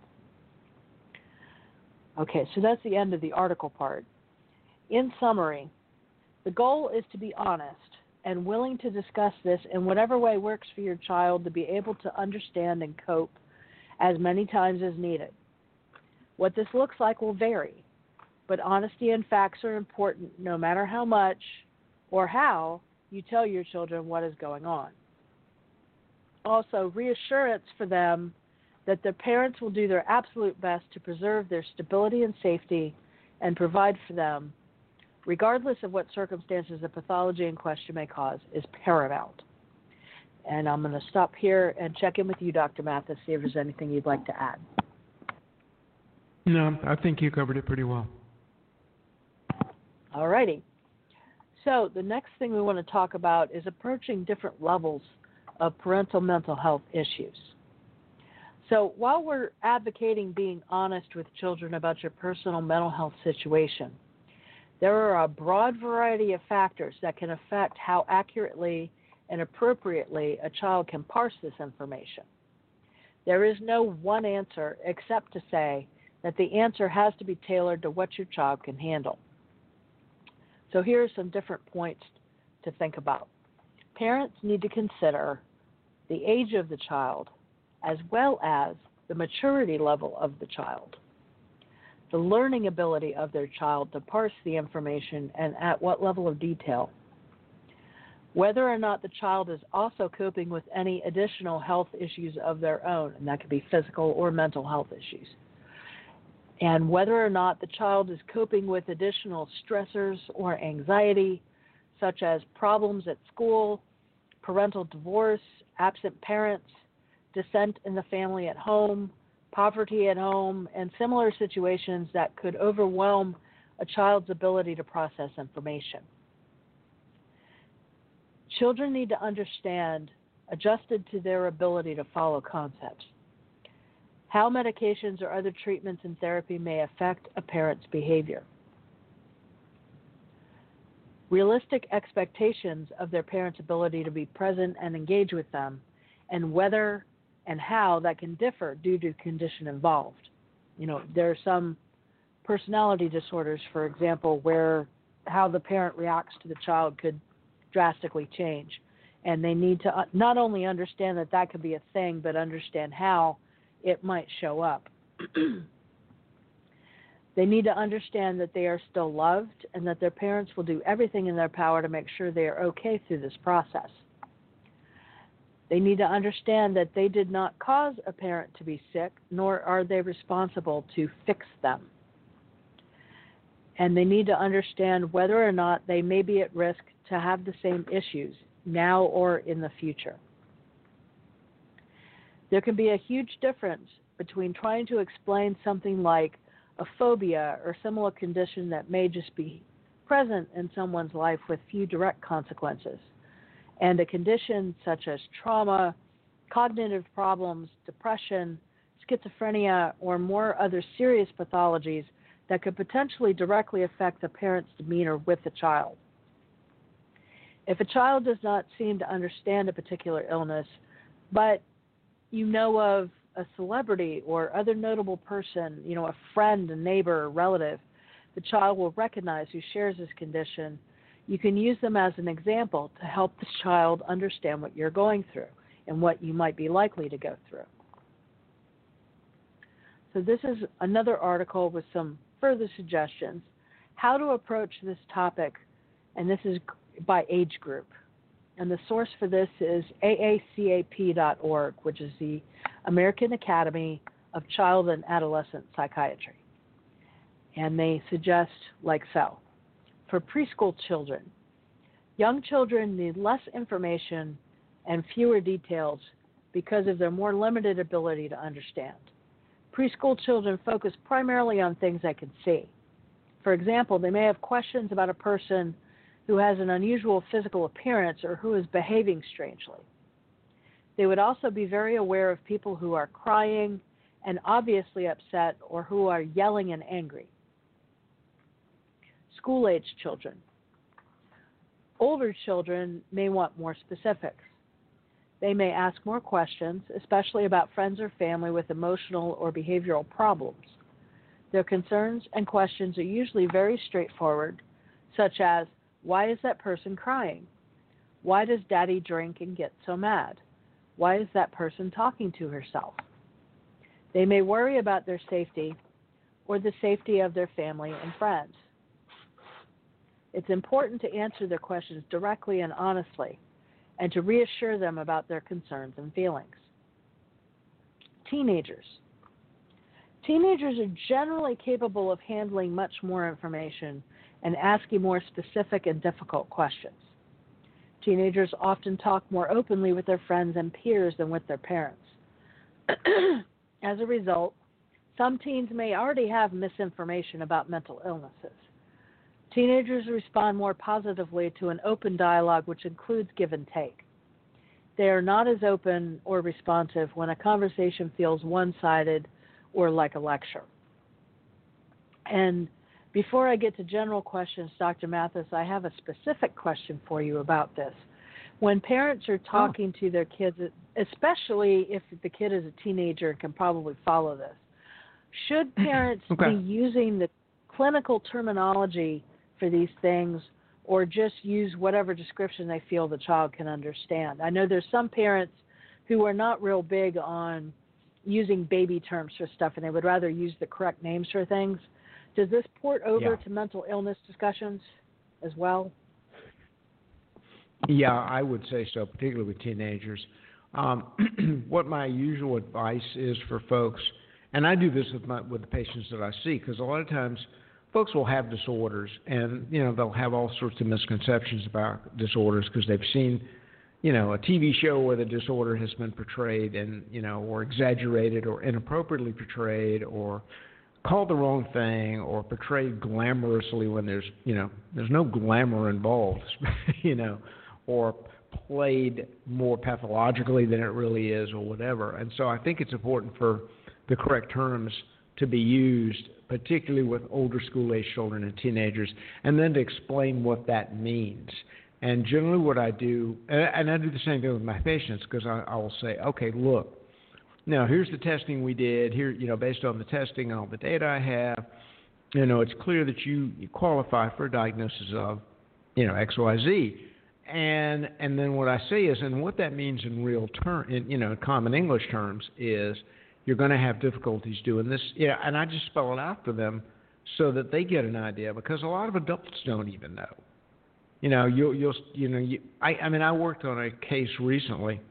Okay, so that's the end of the article part. In summary, the goal is to be honest and willing to discuss this in whatever way works for your child to be able to understand and cope as many times as needed. What this looks like will vary, but honesty and facts are important no matter how much or how you tell your children what is going on. Also, reassurance for them that their parents will do their absolute best to preserve their stability and safety and provide for them, regardless of what circumstances the pathology in question may cause, is paramount. And I'm going to stop here and check in with you, Doctor Mathis, see if there's anything you'd like to add. No, I think you covered it pretty well. Alrighty. So the next thing we want to talk about is approaching different levels of parental mental health issues. So while we're advocating being honest with children about your personal mental health situation, there are a broad variety of factors that can affect how accurately and appropriately a child can parse this information. There is no one answer except to say that the answer has to be tailored to what your child can handle. So here are some different points to think about. Parents need to consider the age of the child as well as the maturity level of the child, the learning ability of their child to parse the information and at what level of detail, whether or not the child is also coping with any additional health issues of their own, and that could be physical or mental health issues, and whether or not the child is coping with additional stressors or anxiety, such as problems at school, parental divorce, absent parents, dissent in the family at home, poverty at home, and similar situations that could overwhelm a child's ability to process information. Children need to understand, adjusted to their ability to follow concepts, how medications or other treatments and therapy may affect a parent's behavior, realistic expectations of their parent's ability to be present and engage with them, and whether and how that can differ due to condition involved. You know, there are some personality disorders, for example, where how the parent reacts to the child could drastically change. And they need to not only understand that that could be a thing, but understand how it might show up. They need to understand that they are still loved and that their parents will do everything in their power to make sure they are okay through this process. They need to understand that they did not cause a parent to be sick, nor are they responsible to fix them. And they need to understand whether or not they may be at risk to have the same issues now or in the future. There can be a huge difference between trying to explain something like a phobia or similar condition that may just be present in someone's life with few direct consequences, and a condition such as trauma, cognitive problems, depression, schizophrenia, or more other serious pathologies that could potentially directly affect the parent's demeanor with the child. If a child does not seem to understand a particular illness, but you know of a celebrity or other notable person, you know, a friend, a neighbor, a relative, the child will recognize who shares this condition, you can use them as an example to help the child understand what you're going through and what you might be likely to go through. So this is another article with some further suggestions, how to approach this topic, and this is by age group. And the source for this is A A C A P dot org, which is the American Academy of Child and Adolescent Psychiatry. And they suggest like so. For preschool children, young children need less information and fewer details because of their more limited ability to understand. Preschool children focus primarily on things they can see. For example, they may have questions about a person who has an unusual physical appearance or who is behaving strangely. They would also be very aware of people who are crying and obviously upset or who are yelling and angry. School-age children. Older children may want more specifics. They may ask more questions, especially about friends or family with emotional or behavioral problems. Their concerns and questions are usually very straightforward, such as, why is that person crying? Why does daddy drink and get so mad? Why is that person talking to herself? They may worry about their safety or the safety of their family and friends. It's important to answer their questions directly and honestly, and to reassure them about their concerns and feelings. Teenagers. Teenagers are generally capable of handling much more information and asking more specific and difficult questions. Teenagers often talk more openly with their friends and peers than with their parents. As a result, some teens may already have misinformation about mental illnesses. Teenagers respond more positively to an open dialogue, which includes give and take. They are not as open or responsive when a conversation feels one-sided or like a lecture. And before I get to general questions, Doctor Mathis, I have a specific question for you about this. When parents are talking oh. to their kids, especially if the kid is a teenager and can probably follow this, should parents okay. be using the clinical terminology for these things, or just use whatever description they feel the child can understand? I know there's some parents who are not real big on using baby terms for stuff, and they would rather use the correct names for things. Does this port over yeah. to mental illness discussions as well? Yeah, I would say so, particularly with teenagers. Um, what my usual advice is for folks, and I do this with my, with the patients that I see, because a lot of times folks will have disorders, and you know they'll have all sorts of misconceptions about disorders because they've seen, you know, a T V show where the disorder has been portrayed and you know, or exaggerated or inappropriately portrayed, or called the wrong thing, or portrayed glamorously when there's you know there's no glamour involved, you know, or played more pathologically than it really is, or whatever. And so I think it's important for the correct terms to be used, particularly with older school-age children and teenagers, and then to explain what that means. And generally what I do, and I do the same thing with my patients, because I, I will say, okay, look, now here's the testing we did. Here, you know, based on the testing and all the data I have, you know, it's clear that you, you qualify for a diagnosis of, you know, X Y Z. And and then what I say is, and what that means in real term, in, you know, common English terms, is you're going to have difficulties doing this. Yeah, and I just spell it out for them so that they get an idea, because a lot of adults don't even know. You know, you'll you'll you know, you, I I mean, I worked on a case recently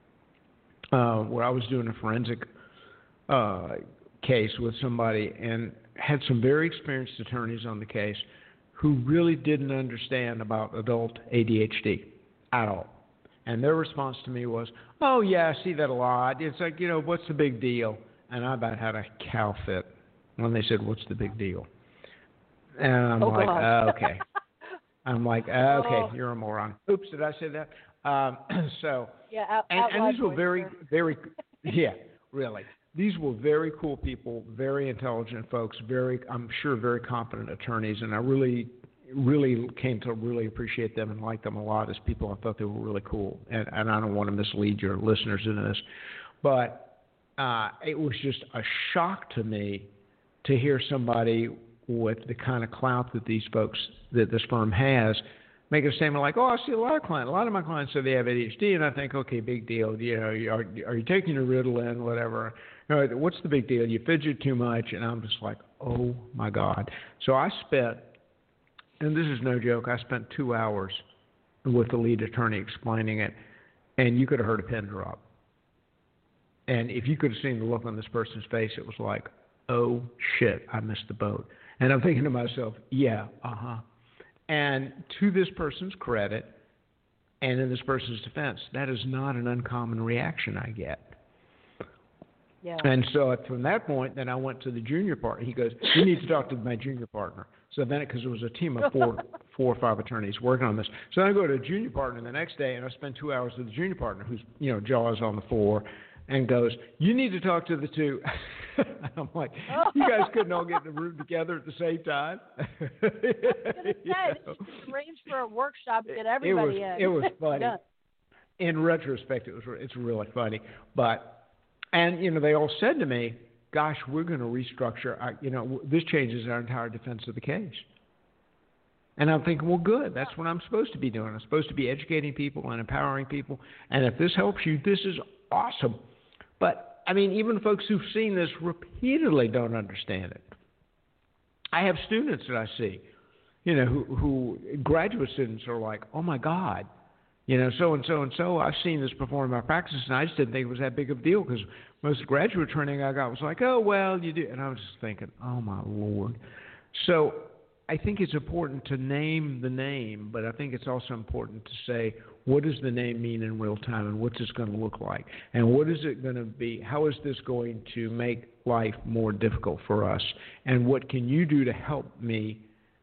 uh, where I was doing a forensic uh, case with somebody and had some very experienced attorneys on the case who really didn't understand about adult A D H D at all. And their response to me was, oh, yeah, I see that a lot. It's like, you know, what's the big deal? And I about had a cow fit when they said, what's the big deal? And I'm oh, like, God. oh, okay. I'm like, okay, oh. You're a moron. Oops, did I say that? Um, so, yeah, out, and, out and these were very, sir. very, yeah, really. These were very cool people, very intelligent folks, very, I'm sure, very competent attorneys, and I really, really came to really appreciate them and like them a lot as people. I thought they were really cool, and, and I don't want to mislead your listeners into this, but uh, it was just a shock to me to hear somebody with the kind of clout that these folks, that this firm has, make a statement like, oh, I see a lot of clients. A lot of my clients say they have A D H D, and I think, okay, big deal. You know, are, are you taking your Ritalin, whatever? You know, what's the big deal? You fidget too much. And I'm just like, oh, my God. So I spent, and this is no joke, I spent two hours with the lead attorney explaining it, and you could have heard a pin drop. And if you could have seen the look on this person's face, it was like, oh, shit, I missed the boat. And I'm thinking to myself, yeah, uh-huh. And to this person's credit, and in this person's defense, that is not an uncommon reaction I get. Yeah. And so from that point, then I went to the junior partner. He goes, you need to talk to my junior partner. So then, because it was a team of four, four or five attorneys working on this. So I go to a junior partner the next day, and I spend two hours with the junior partner, who's, you know, jaw is on the floor, and goes, you need to talk to the two. I'm like, you guys couldn't all get in the room together at the same time? I was going to say, this is arranged for a workshop to get everybody it was, in. It was funny. Yeah. In retrospect, it was it's really funny. But, and, you know, they all said to me, gosh, we're going to restructure, our, you know, this changes our entire defense of the case. And I'm thinking, well, good. That's what I'm supposed to be doing. I'm supposed to be educating people and empowering people. And if this helps you, this is awesome. But, I mean, even folks who've seen this repeatedly don't understand it. I have students that I see, you know, who, who graduate students are like, oh, my God, you know, so-and-so and so, I've seen this before in my practice, and I just didn't think it was that big of a deal because most graduate training I got was like, oh, well, you do. And I was just thinking, oh, my Lord. So I think it's important to name the name, but I think it's also important to say, what does the name mean in real time, and what's this going to look like? And what is it going to be? How is this going to make life more difficult for us? And what can you do to help me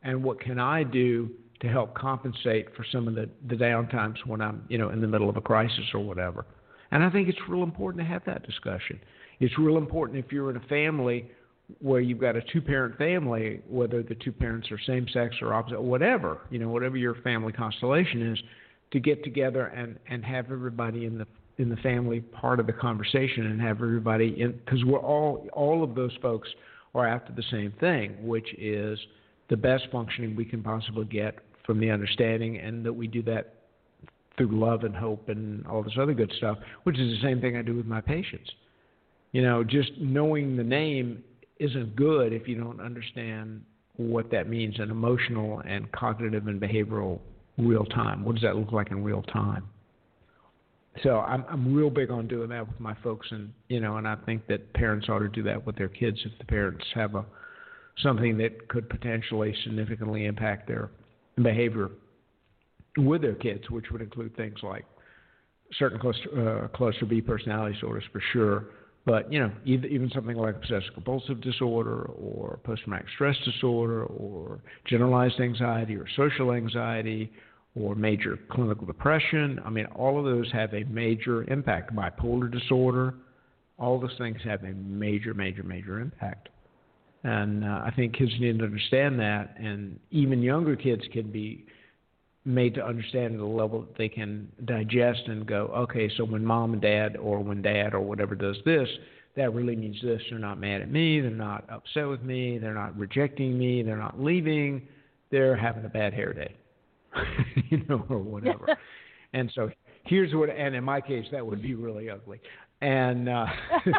and what can I do to help compensate for some of the, the downtimes when I'm, you know, in the middle of a crisis or whatever. And I think it's real important to have that discussion. It's real important if you're in a family where you've got a two-parent family, whether the two parents are same-sex or opposite, whatever, you know, whatever your family constellation is, to get together and, and have everybody in the in the family part of the conversation and have everybody in, because we're all, all of those folks are after the same thing, which is the best functioning we can possibly get from the understanding, and that we do that through love and hope and all this other good stuff, which is the same thing I do with my patients. You know, just knowing the name isn't good if you don't understand what that means in emotional and cognitive and behavioral real time. What does that look like in real time? So I'm I'm real big on doing that with my folks, and you know, and I think that parents ought to do that with their kids if the parents have a something that could potentially significantly impact their behavior with their kids, which would include things like certain cluster, uh, cluster B personality disorders for sure. But, you know, even something like obsessive-compulsive disorder or post-traumatic stress disorder or generalized anxiety or social anxiety or major clinical depression. I mean, all of those have a major impact. Bipolar disorder, all those things have a major, major, major impact. And uh, I think kids need to understand that, and even younger kids can be made to understand at a level that they can digest and go, okay, so when mom and dad or when dad or whatever does this, that really means this. They're not mad at me. They're not upset with me. They're not rejecting me. They're not leaving. They're having a bad hair day, you know, or whatever. And so here's what, and in my case, that would be really ugly. And uh,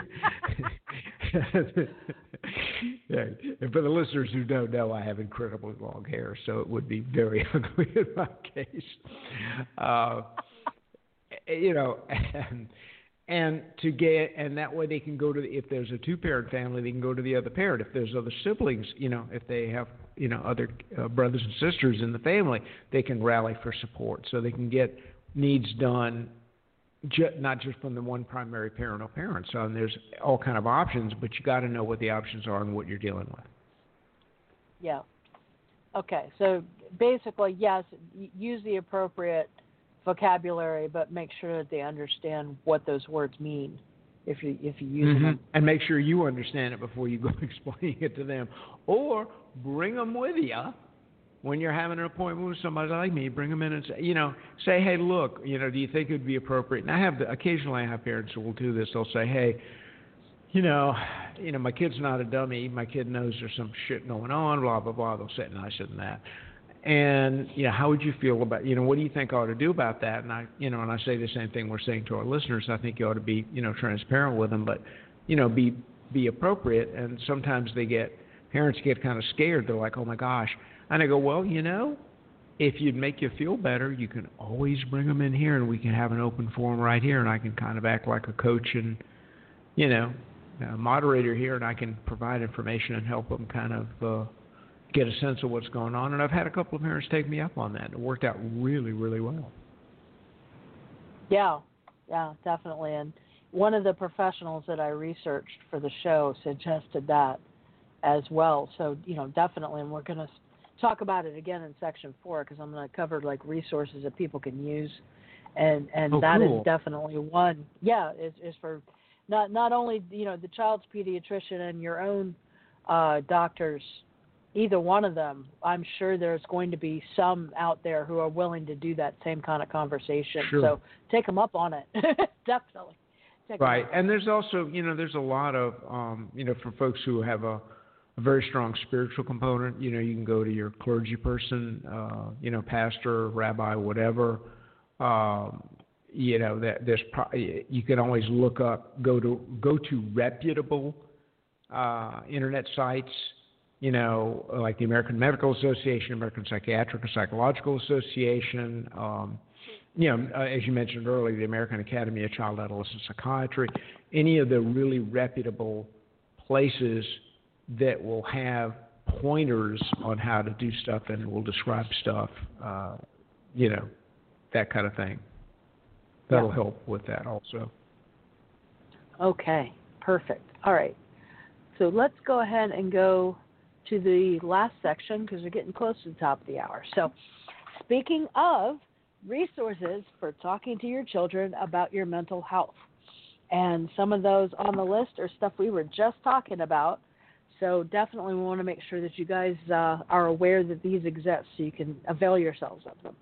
yeah, and for the listeners who don't know, I have incredibly long hair, so it would be very ugly in my case. Uh, you know, and, and to get, and that way they can go to, the, if there's a two-parent family, they can go to the other parent. If there's other siblings, you know, if they have, you know, other uh, brothers and sisters in the family, they can rally for support, so they can get needs done. Not just from the one primary parent or parents. So there's all kind of options, but you got to know what the options are and what you're dealing with. Yeah. Okay. So basically, yes, use the appropriate vocabulary, but make sure that they understand what those words mean if you if you use mm-hmm. them. And make sure you understand it before you go explaining it to them, or bring them with you. When you're having an appointment with somebody like me, bring them in and say, you know, say, hey, look, you know, do you think it would be appropriate? And I have the, occasionally I have parents who will do this. They'll say, hey, you know, you know, my kid's not a dummy. My kid knows there's some shit going on, blah, blah, blah. They'll say it nicer than that. And, you know, how would you feel about, you know, what do you think I ought to do about that? And I, you know, and I say the same thing we're saying to our listeners. I think you ought to be, you know, transparent with them, but, you know, be, be appropriate. And sometimes they get, parents get kind of scared. They're like, oh my gosh. And I go, well, you know, if you'd make you feel better, you can always bring them in here and we can have an open forum right here, and I can kind of act like a coach and, you know, a moderator here, and I can provide information and help them kind of uh, get a sense of what's going on. And I've had a couple of parents take me up on that. It worked out really, really well. Yeah, yeah, definitely. And one of the professionals that I researched for the show suggested that as well. So, you know, definitely, and we're going to talk about it again in section four, because I'm going to cover like resources that people can use, and and oh, that cool. is definitely one. Yeah, is is for not not only, you know, the child's pediatrician and your own uh, doctors, either one of them. I'm sure there's going to be some out there who are willing to do that same kind of conversation. Sure. So take them up on it, definitely. Take right, and there's also, you know, there's a lot of, um, you know, for folks who have a A very strong spiritual component. You know, you can go to your clergy person, uh, you know, pastor, rabbi, whatever. Um, you know, that there's pro- you can always look up, go to go to reputable uh, internet sites. You know, like the American Medical Association, American Psychiatric and Psychological Association. Um, you know, uh, as you mentioned earlier, the American Academy of Child Adolescent Psychiatry. Any of the really reputable places that will have pointers on how to do stuff and will describe stuff, uh, you know, that kind of thing. That'll yeah. help with that also. Okay, perfect. All right. So let's go ahead and go to the last section because we're getting close to the top of the hour. So, speaking of resources for talking to your children about your mental health, and some of those on the list are stuff we were just talking about. So definitely we want to make sure that you guys uh, are aware that these exist so you can avail yourselves of them.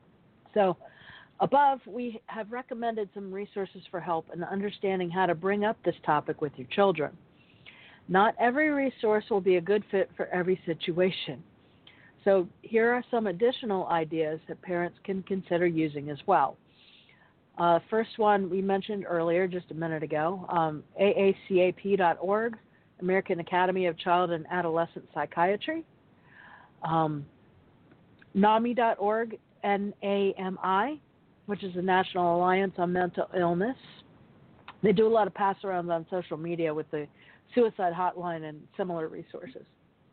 So above, we have recommended some resources for help in understanding how to bring up this topic with your children. Not every resource will be a good fit for every situation. So here are some additional ideas that parents can consider using as well. Uh, first one we mentioned earlier just a minute ago, um, A A C A P dot org, American Academy of Child and Adolescent Psychiatry, um, NAMI dot org, N A M I, which is the National Alliance on Mental Illness. They do a lot of pass-arounds on social media with the suicide hotline and similar resources.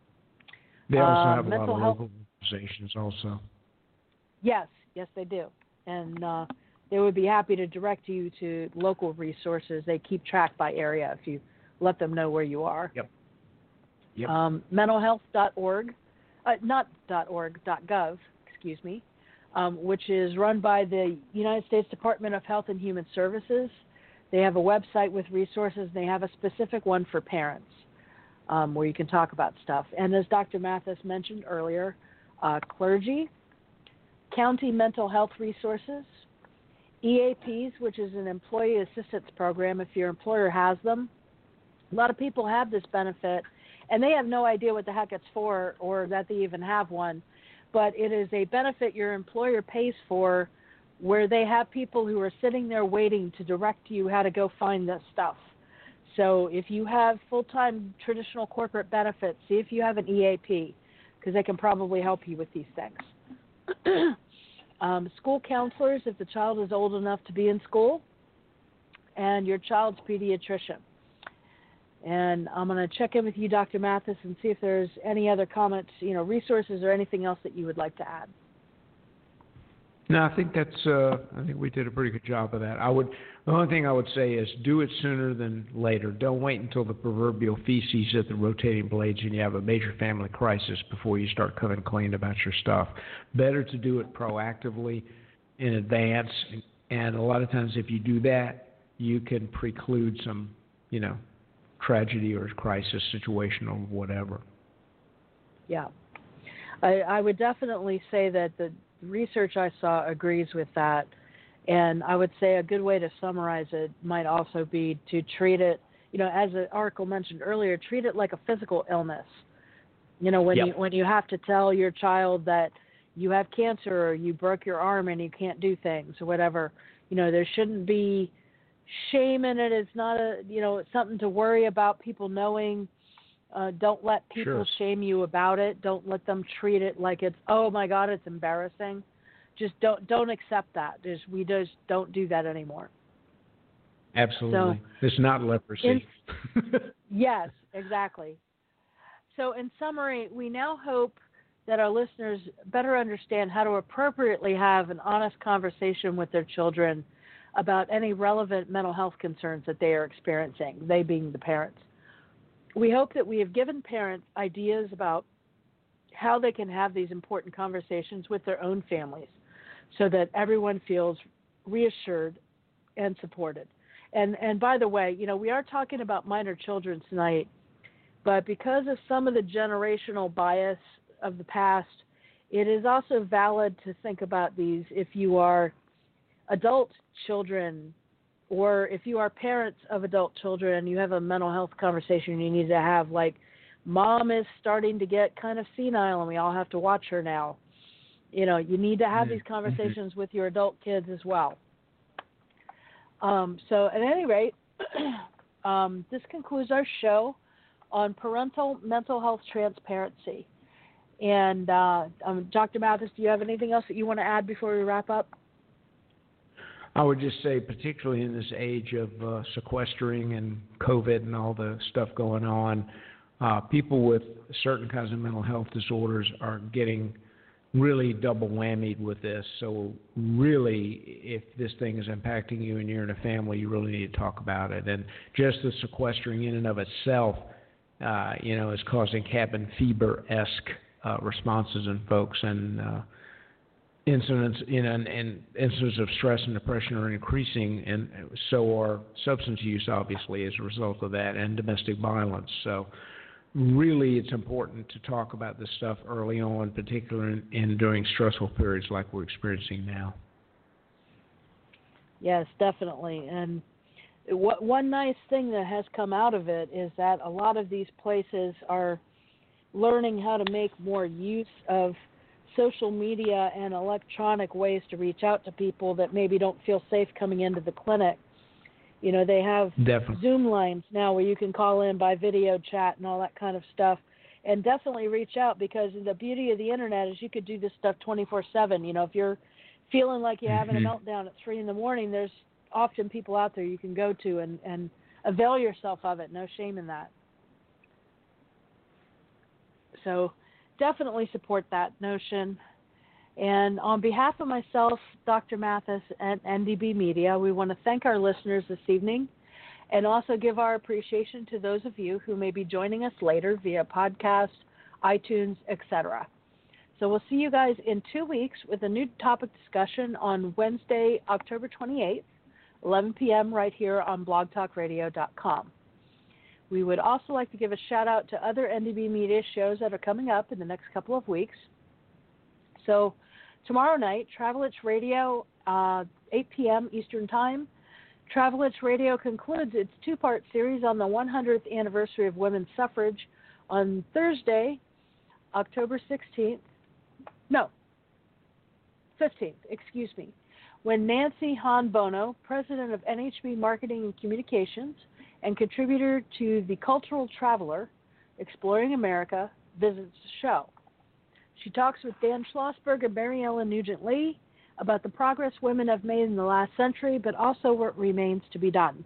They also uh, have a lot of health, local organizations also. Yes, yes they do. And uh, they would be happy to direct you to local resources. They keep track by area if you let them know where you are. Yep. Yep. Um, mental health dot org, uh, not .org, .gov, excuse me, um, which is run by the United States Department of Health and Human Services. They have a website with resources. They have a specific one for parents um, where you can talk about stuff. And as Doctor Mathis mentioned earlier, uh, clergy, county mental health resources, E A Ps, which is an employee assistance program if your employer has them. A lot of people have this benefit, and they have no idea what the heck it's for or that they even have one. But it is a benefit your employer pays for where they have people who are sitting there waiting to direct you how to go find this stuff. So if you have full-time traditional corporate benefits, see if you have an E A P because they can probably help you with these things. um, school counselors if the child is old enough to be in school, and your child's pediatrician. And I'm going to check in with you, Doctor Mathis, and see if there's any other comments, you know, resources or anything else that you would like to add. No, I think that's. Uh, I think we did a pretty good job of that. I would. The only thing I would say is do it sooner than later. Don't wait until the proverbial feces at the rotating blades and you have a major family crisis before you start coming clean about your stuff. Better to do it proactively in advance, and a lot of times if you do that, you can preclude some, you know, tragedy or crisis situation or whatever. Yeah, I, I would definitely say that the research I saw agrees with that. And I would say a good way to summarize it might also be to treat it, you know, as the article mentioned earlier, treat it like a physical illness. You know, when yep. you when you have to tell your child that you have cancer or you broke your arm and you can't do things or whatever, you know, there shouldn't be shame in it. It's not a, you know, it's something to worry about people knowing. Uh, don't let people sure. shame you about it. Don't let them treat it like it's, oh my God, it's embarrassing. Just don't don't accept that. Just, we just don't do that anymore. Absolutely. So, it's not leprosy. In, yes, exactly. So in summary, we now hope that our listeners better understand how to appropriately have an honest conversation with their children about any relevant mental health concerns that they are experiencing, they being the parents. We hope that we have given parents ideas about how they can have these important conversations with their own families so that everyone feels reassured and supported. And and by the way, you know, we are talking about minor children tonight, but because of some of the generational bias of the past, it is also valid to think about these if you are adult children or if you are parents of adult children and you have a mental health conversation you need to have, like, mom is starting to get kind of senile and we all have to watch her now. You know, you need to have these conversations with your adult kids as well. Um, so at any rate, um, this concludes our show on parental mental health transparency. And uh, um, Doctor Mathis, do you have anything else that you want to add before we wrap up? I would just say, particularly in this age of uh, sequestering and COVID and all the stuff going on, uh, people with certain kinds of mental health disorders are getting really double whammied with this. So really, if this thing is impacting you and you're in a family, you really need to talk about it. And just the sequestering in and of itself uh, you know, is causing cabin fever-esque uh, responses in folks, and uh, incidents, you know, and, and incidents of stress and depression are increasing, and so are substance use, obviously, as a result of that, and domestic violence. So really it's important to talk about this stuff early on, particularly in, in during stressful periods like we're experiencing now. Yes, definitely. And what, one nice thing that has come out of it is that a lot of these places are learning how to make more use of social media and electronic ways to reach out to people that maybe don't feel safe coming into the clinic. You know, they have Definitely. Zoom lines now where you can call in by video chat and all that kind of stuff. And definitely reach out, because the beauty of the internet is you could do this stuff twenty-four seven. You know, if you're feeling like you're having mm-hmm. a meltdown at three in the morning, there's often people out there you can go to and, and avail yourself of it. No shame in that. So definitely support that notion. And on behalf of myself, Doctor Mathis, and N D B Media, we want to thank our listeners this evening and also give our appreciation to those of you who may be joining us later via podcast, iTunes, et cetera. So we'll see you guys in two weeks with a new topic discussion on Wednesday, October twenty-eighth, eleven p.m. right here on blog talk radio dot com. We would also like to give a shout out to other N D B Media shows that are coming up in the next couple of weeks. So tomorrow night, Travel Itch Radio, uh, eight p.m. Eastern Time. Travel Itch Radio concludes its two-part series on the one hundredth anniversary of women's suffrage on Thursday, October sixteenth. No, fifteenth, excuse me, when Nancy Hahn Bono, president of N H B Marketing and Communications and contributor to The Cultural Traveler, Exploring America, visits the show. She talks with Dan Schlossberg and Mary Ellen Nugent-Lee about the progress women have made in the last century, but also what remains to be done.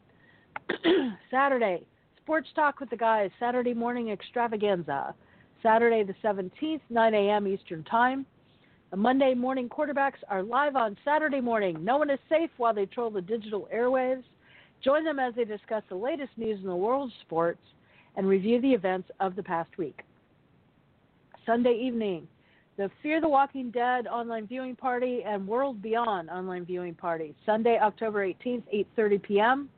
Saturday, Sports Talk with the Guys, Saturday morning extravaganza. Saturday the seventeenth, nine a.m. Eastern Time. The Monday morning quarterbacks are live on Saturday morning. No one is safe while they troll the digital airwaves. Join them as they discuss the latest news in the world of sports and review the events of the past week. Sunday evening, the Fear the Walking Dead online viewing party and World Beyond online viewing party. Sunday, October eighteenth, eight thirty p.m.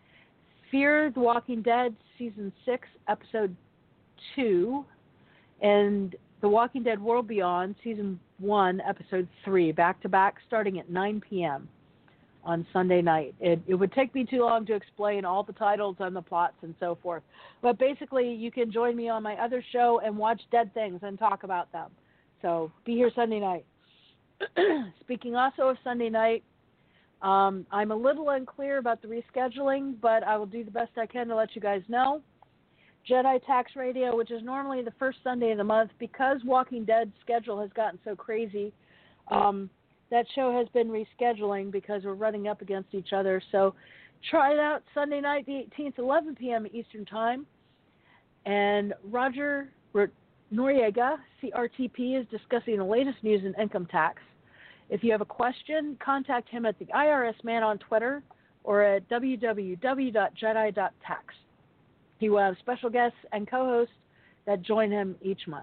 Fear the Walking Dead Season six, Episode two, and The Walking Dead World Beyond Season one, Episode three, back-to-back, starting at nine p.m. on Sunday night. It, it would take me too long to explain all the titles and the plots and so forth. But basically, you can join me on my other show and watch Dead Things and talk about them. So be here Sunday night. Speaking also of Sunday night, um, I'm a little unclear about the rescheduling, but I will do the best I can to let you guys know. Jedi Tax Radio, which is normally the first Sunday of the month, because Walking Dead's schedule has gotten so crazy, um, that show has been rescheduling because we're running up against each other. So try it out Sunday night, the eighteenth, eleven p.m. Eastern Time. And Roger Noriega, C R T P, is discussing the latest news in income tax. If you have a question, contact him at the I R S Man on Twitter or at w w w dot jedi dot tax. He will have special guests and co-hosts that join him each month.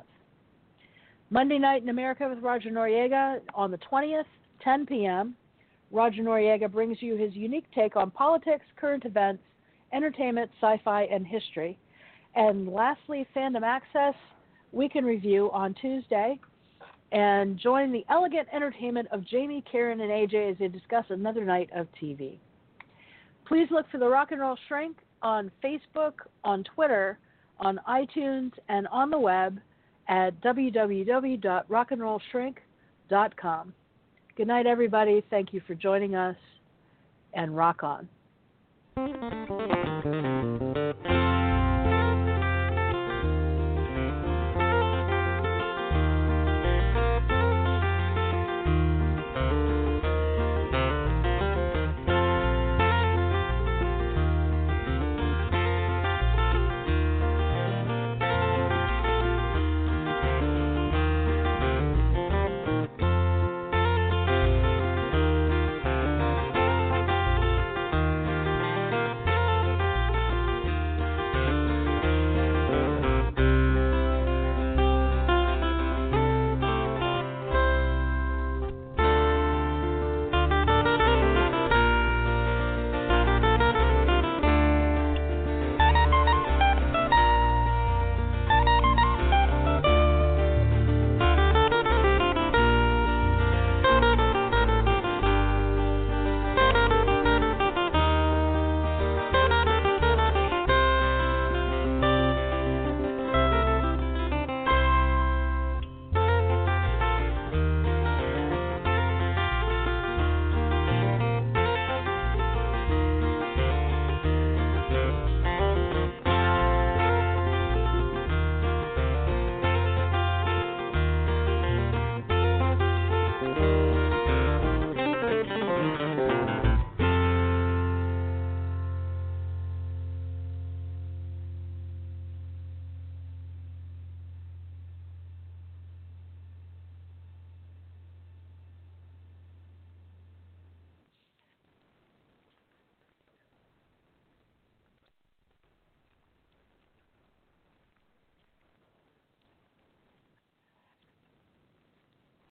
Monday Night in America with Roger Noriega on the twentieth, ten p.m. Roger Noriega brings you his unique take on politics, current events, entertainment, sci-fi, and history. And lastly, Fandom Access, Week in Review on Tuesday. And join the elegant entertainment of Jamie, Karen, and A J as they discuss another night of T V. Please look for the Rock and Roll Shrink on Facebook, on Twitter, on iTunes, and on the web at w w w dot rock and roll shrink dot com. Good night, everybody. Thank you for joining us, and rock on.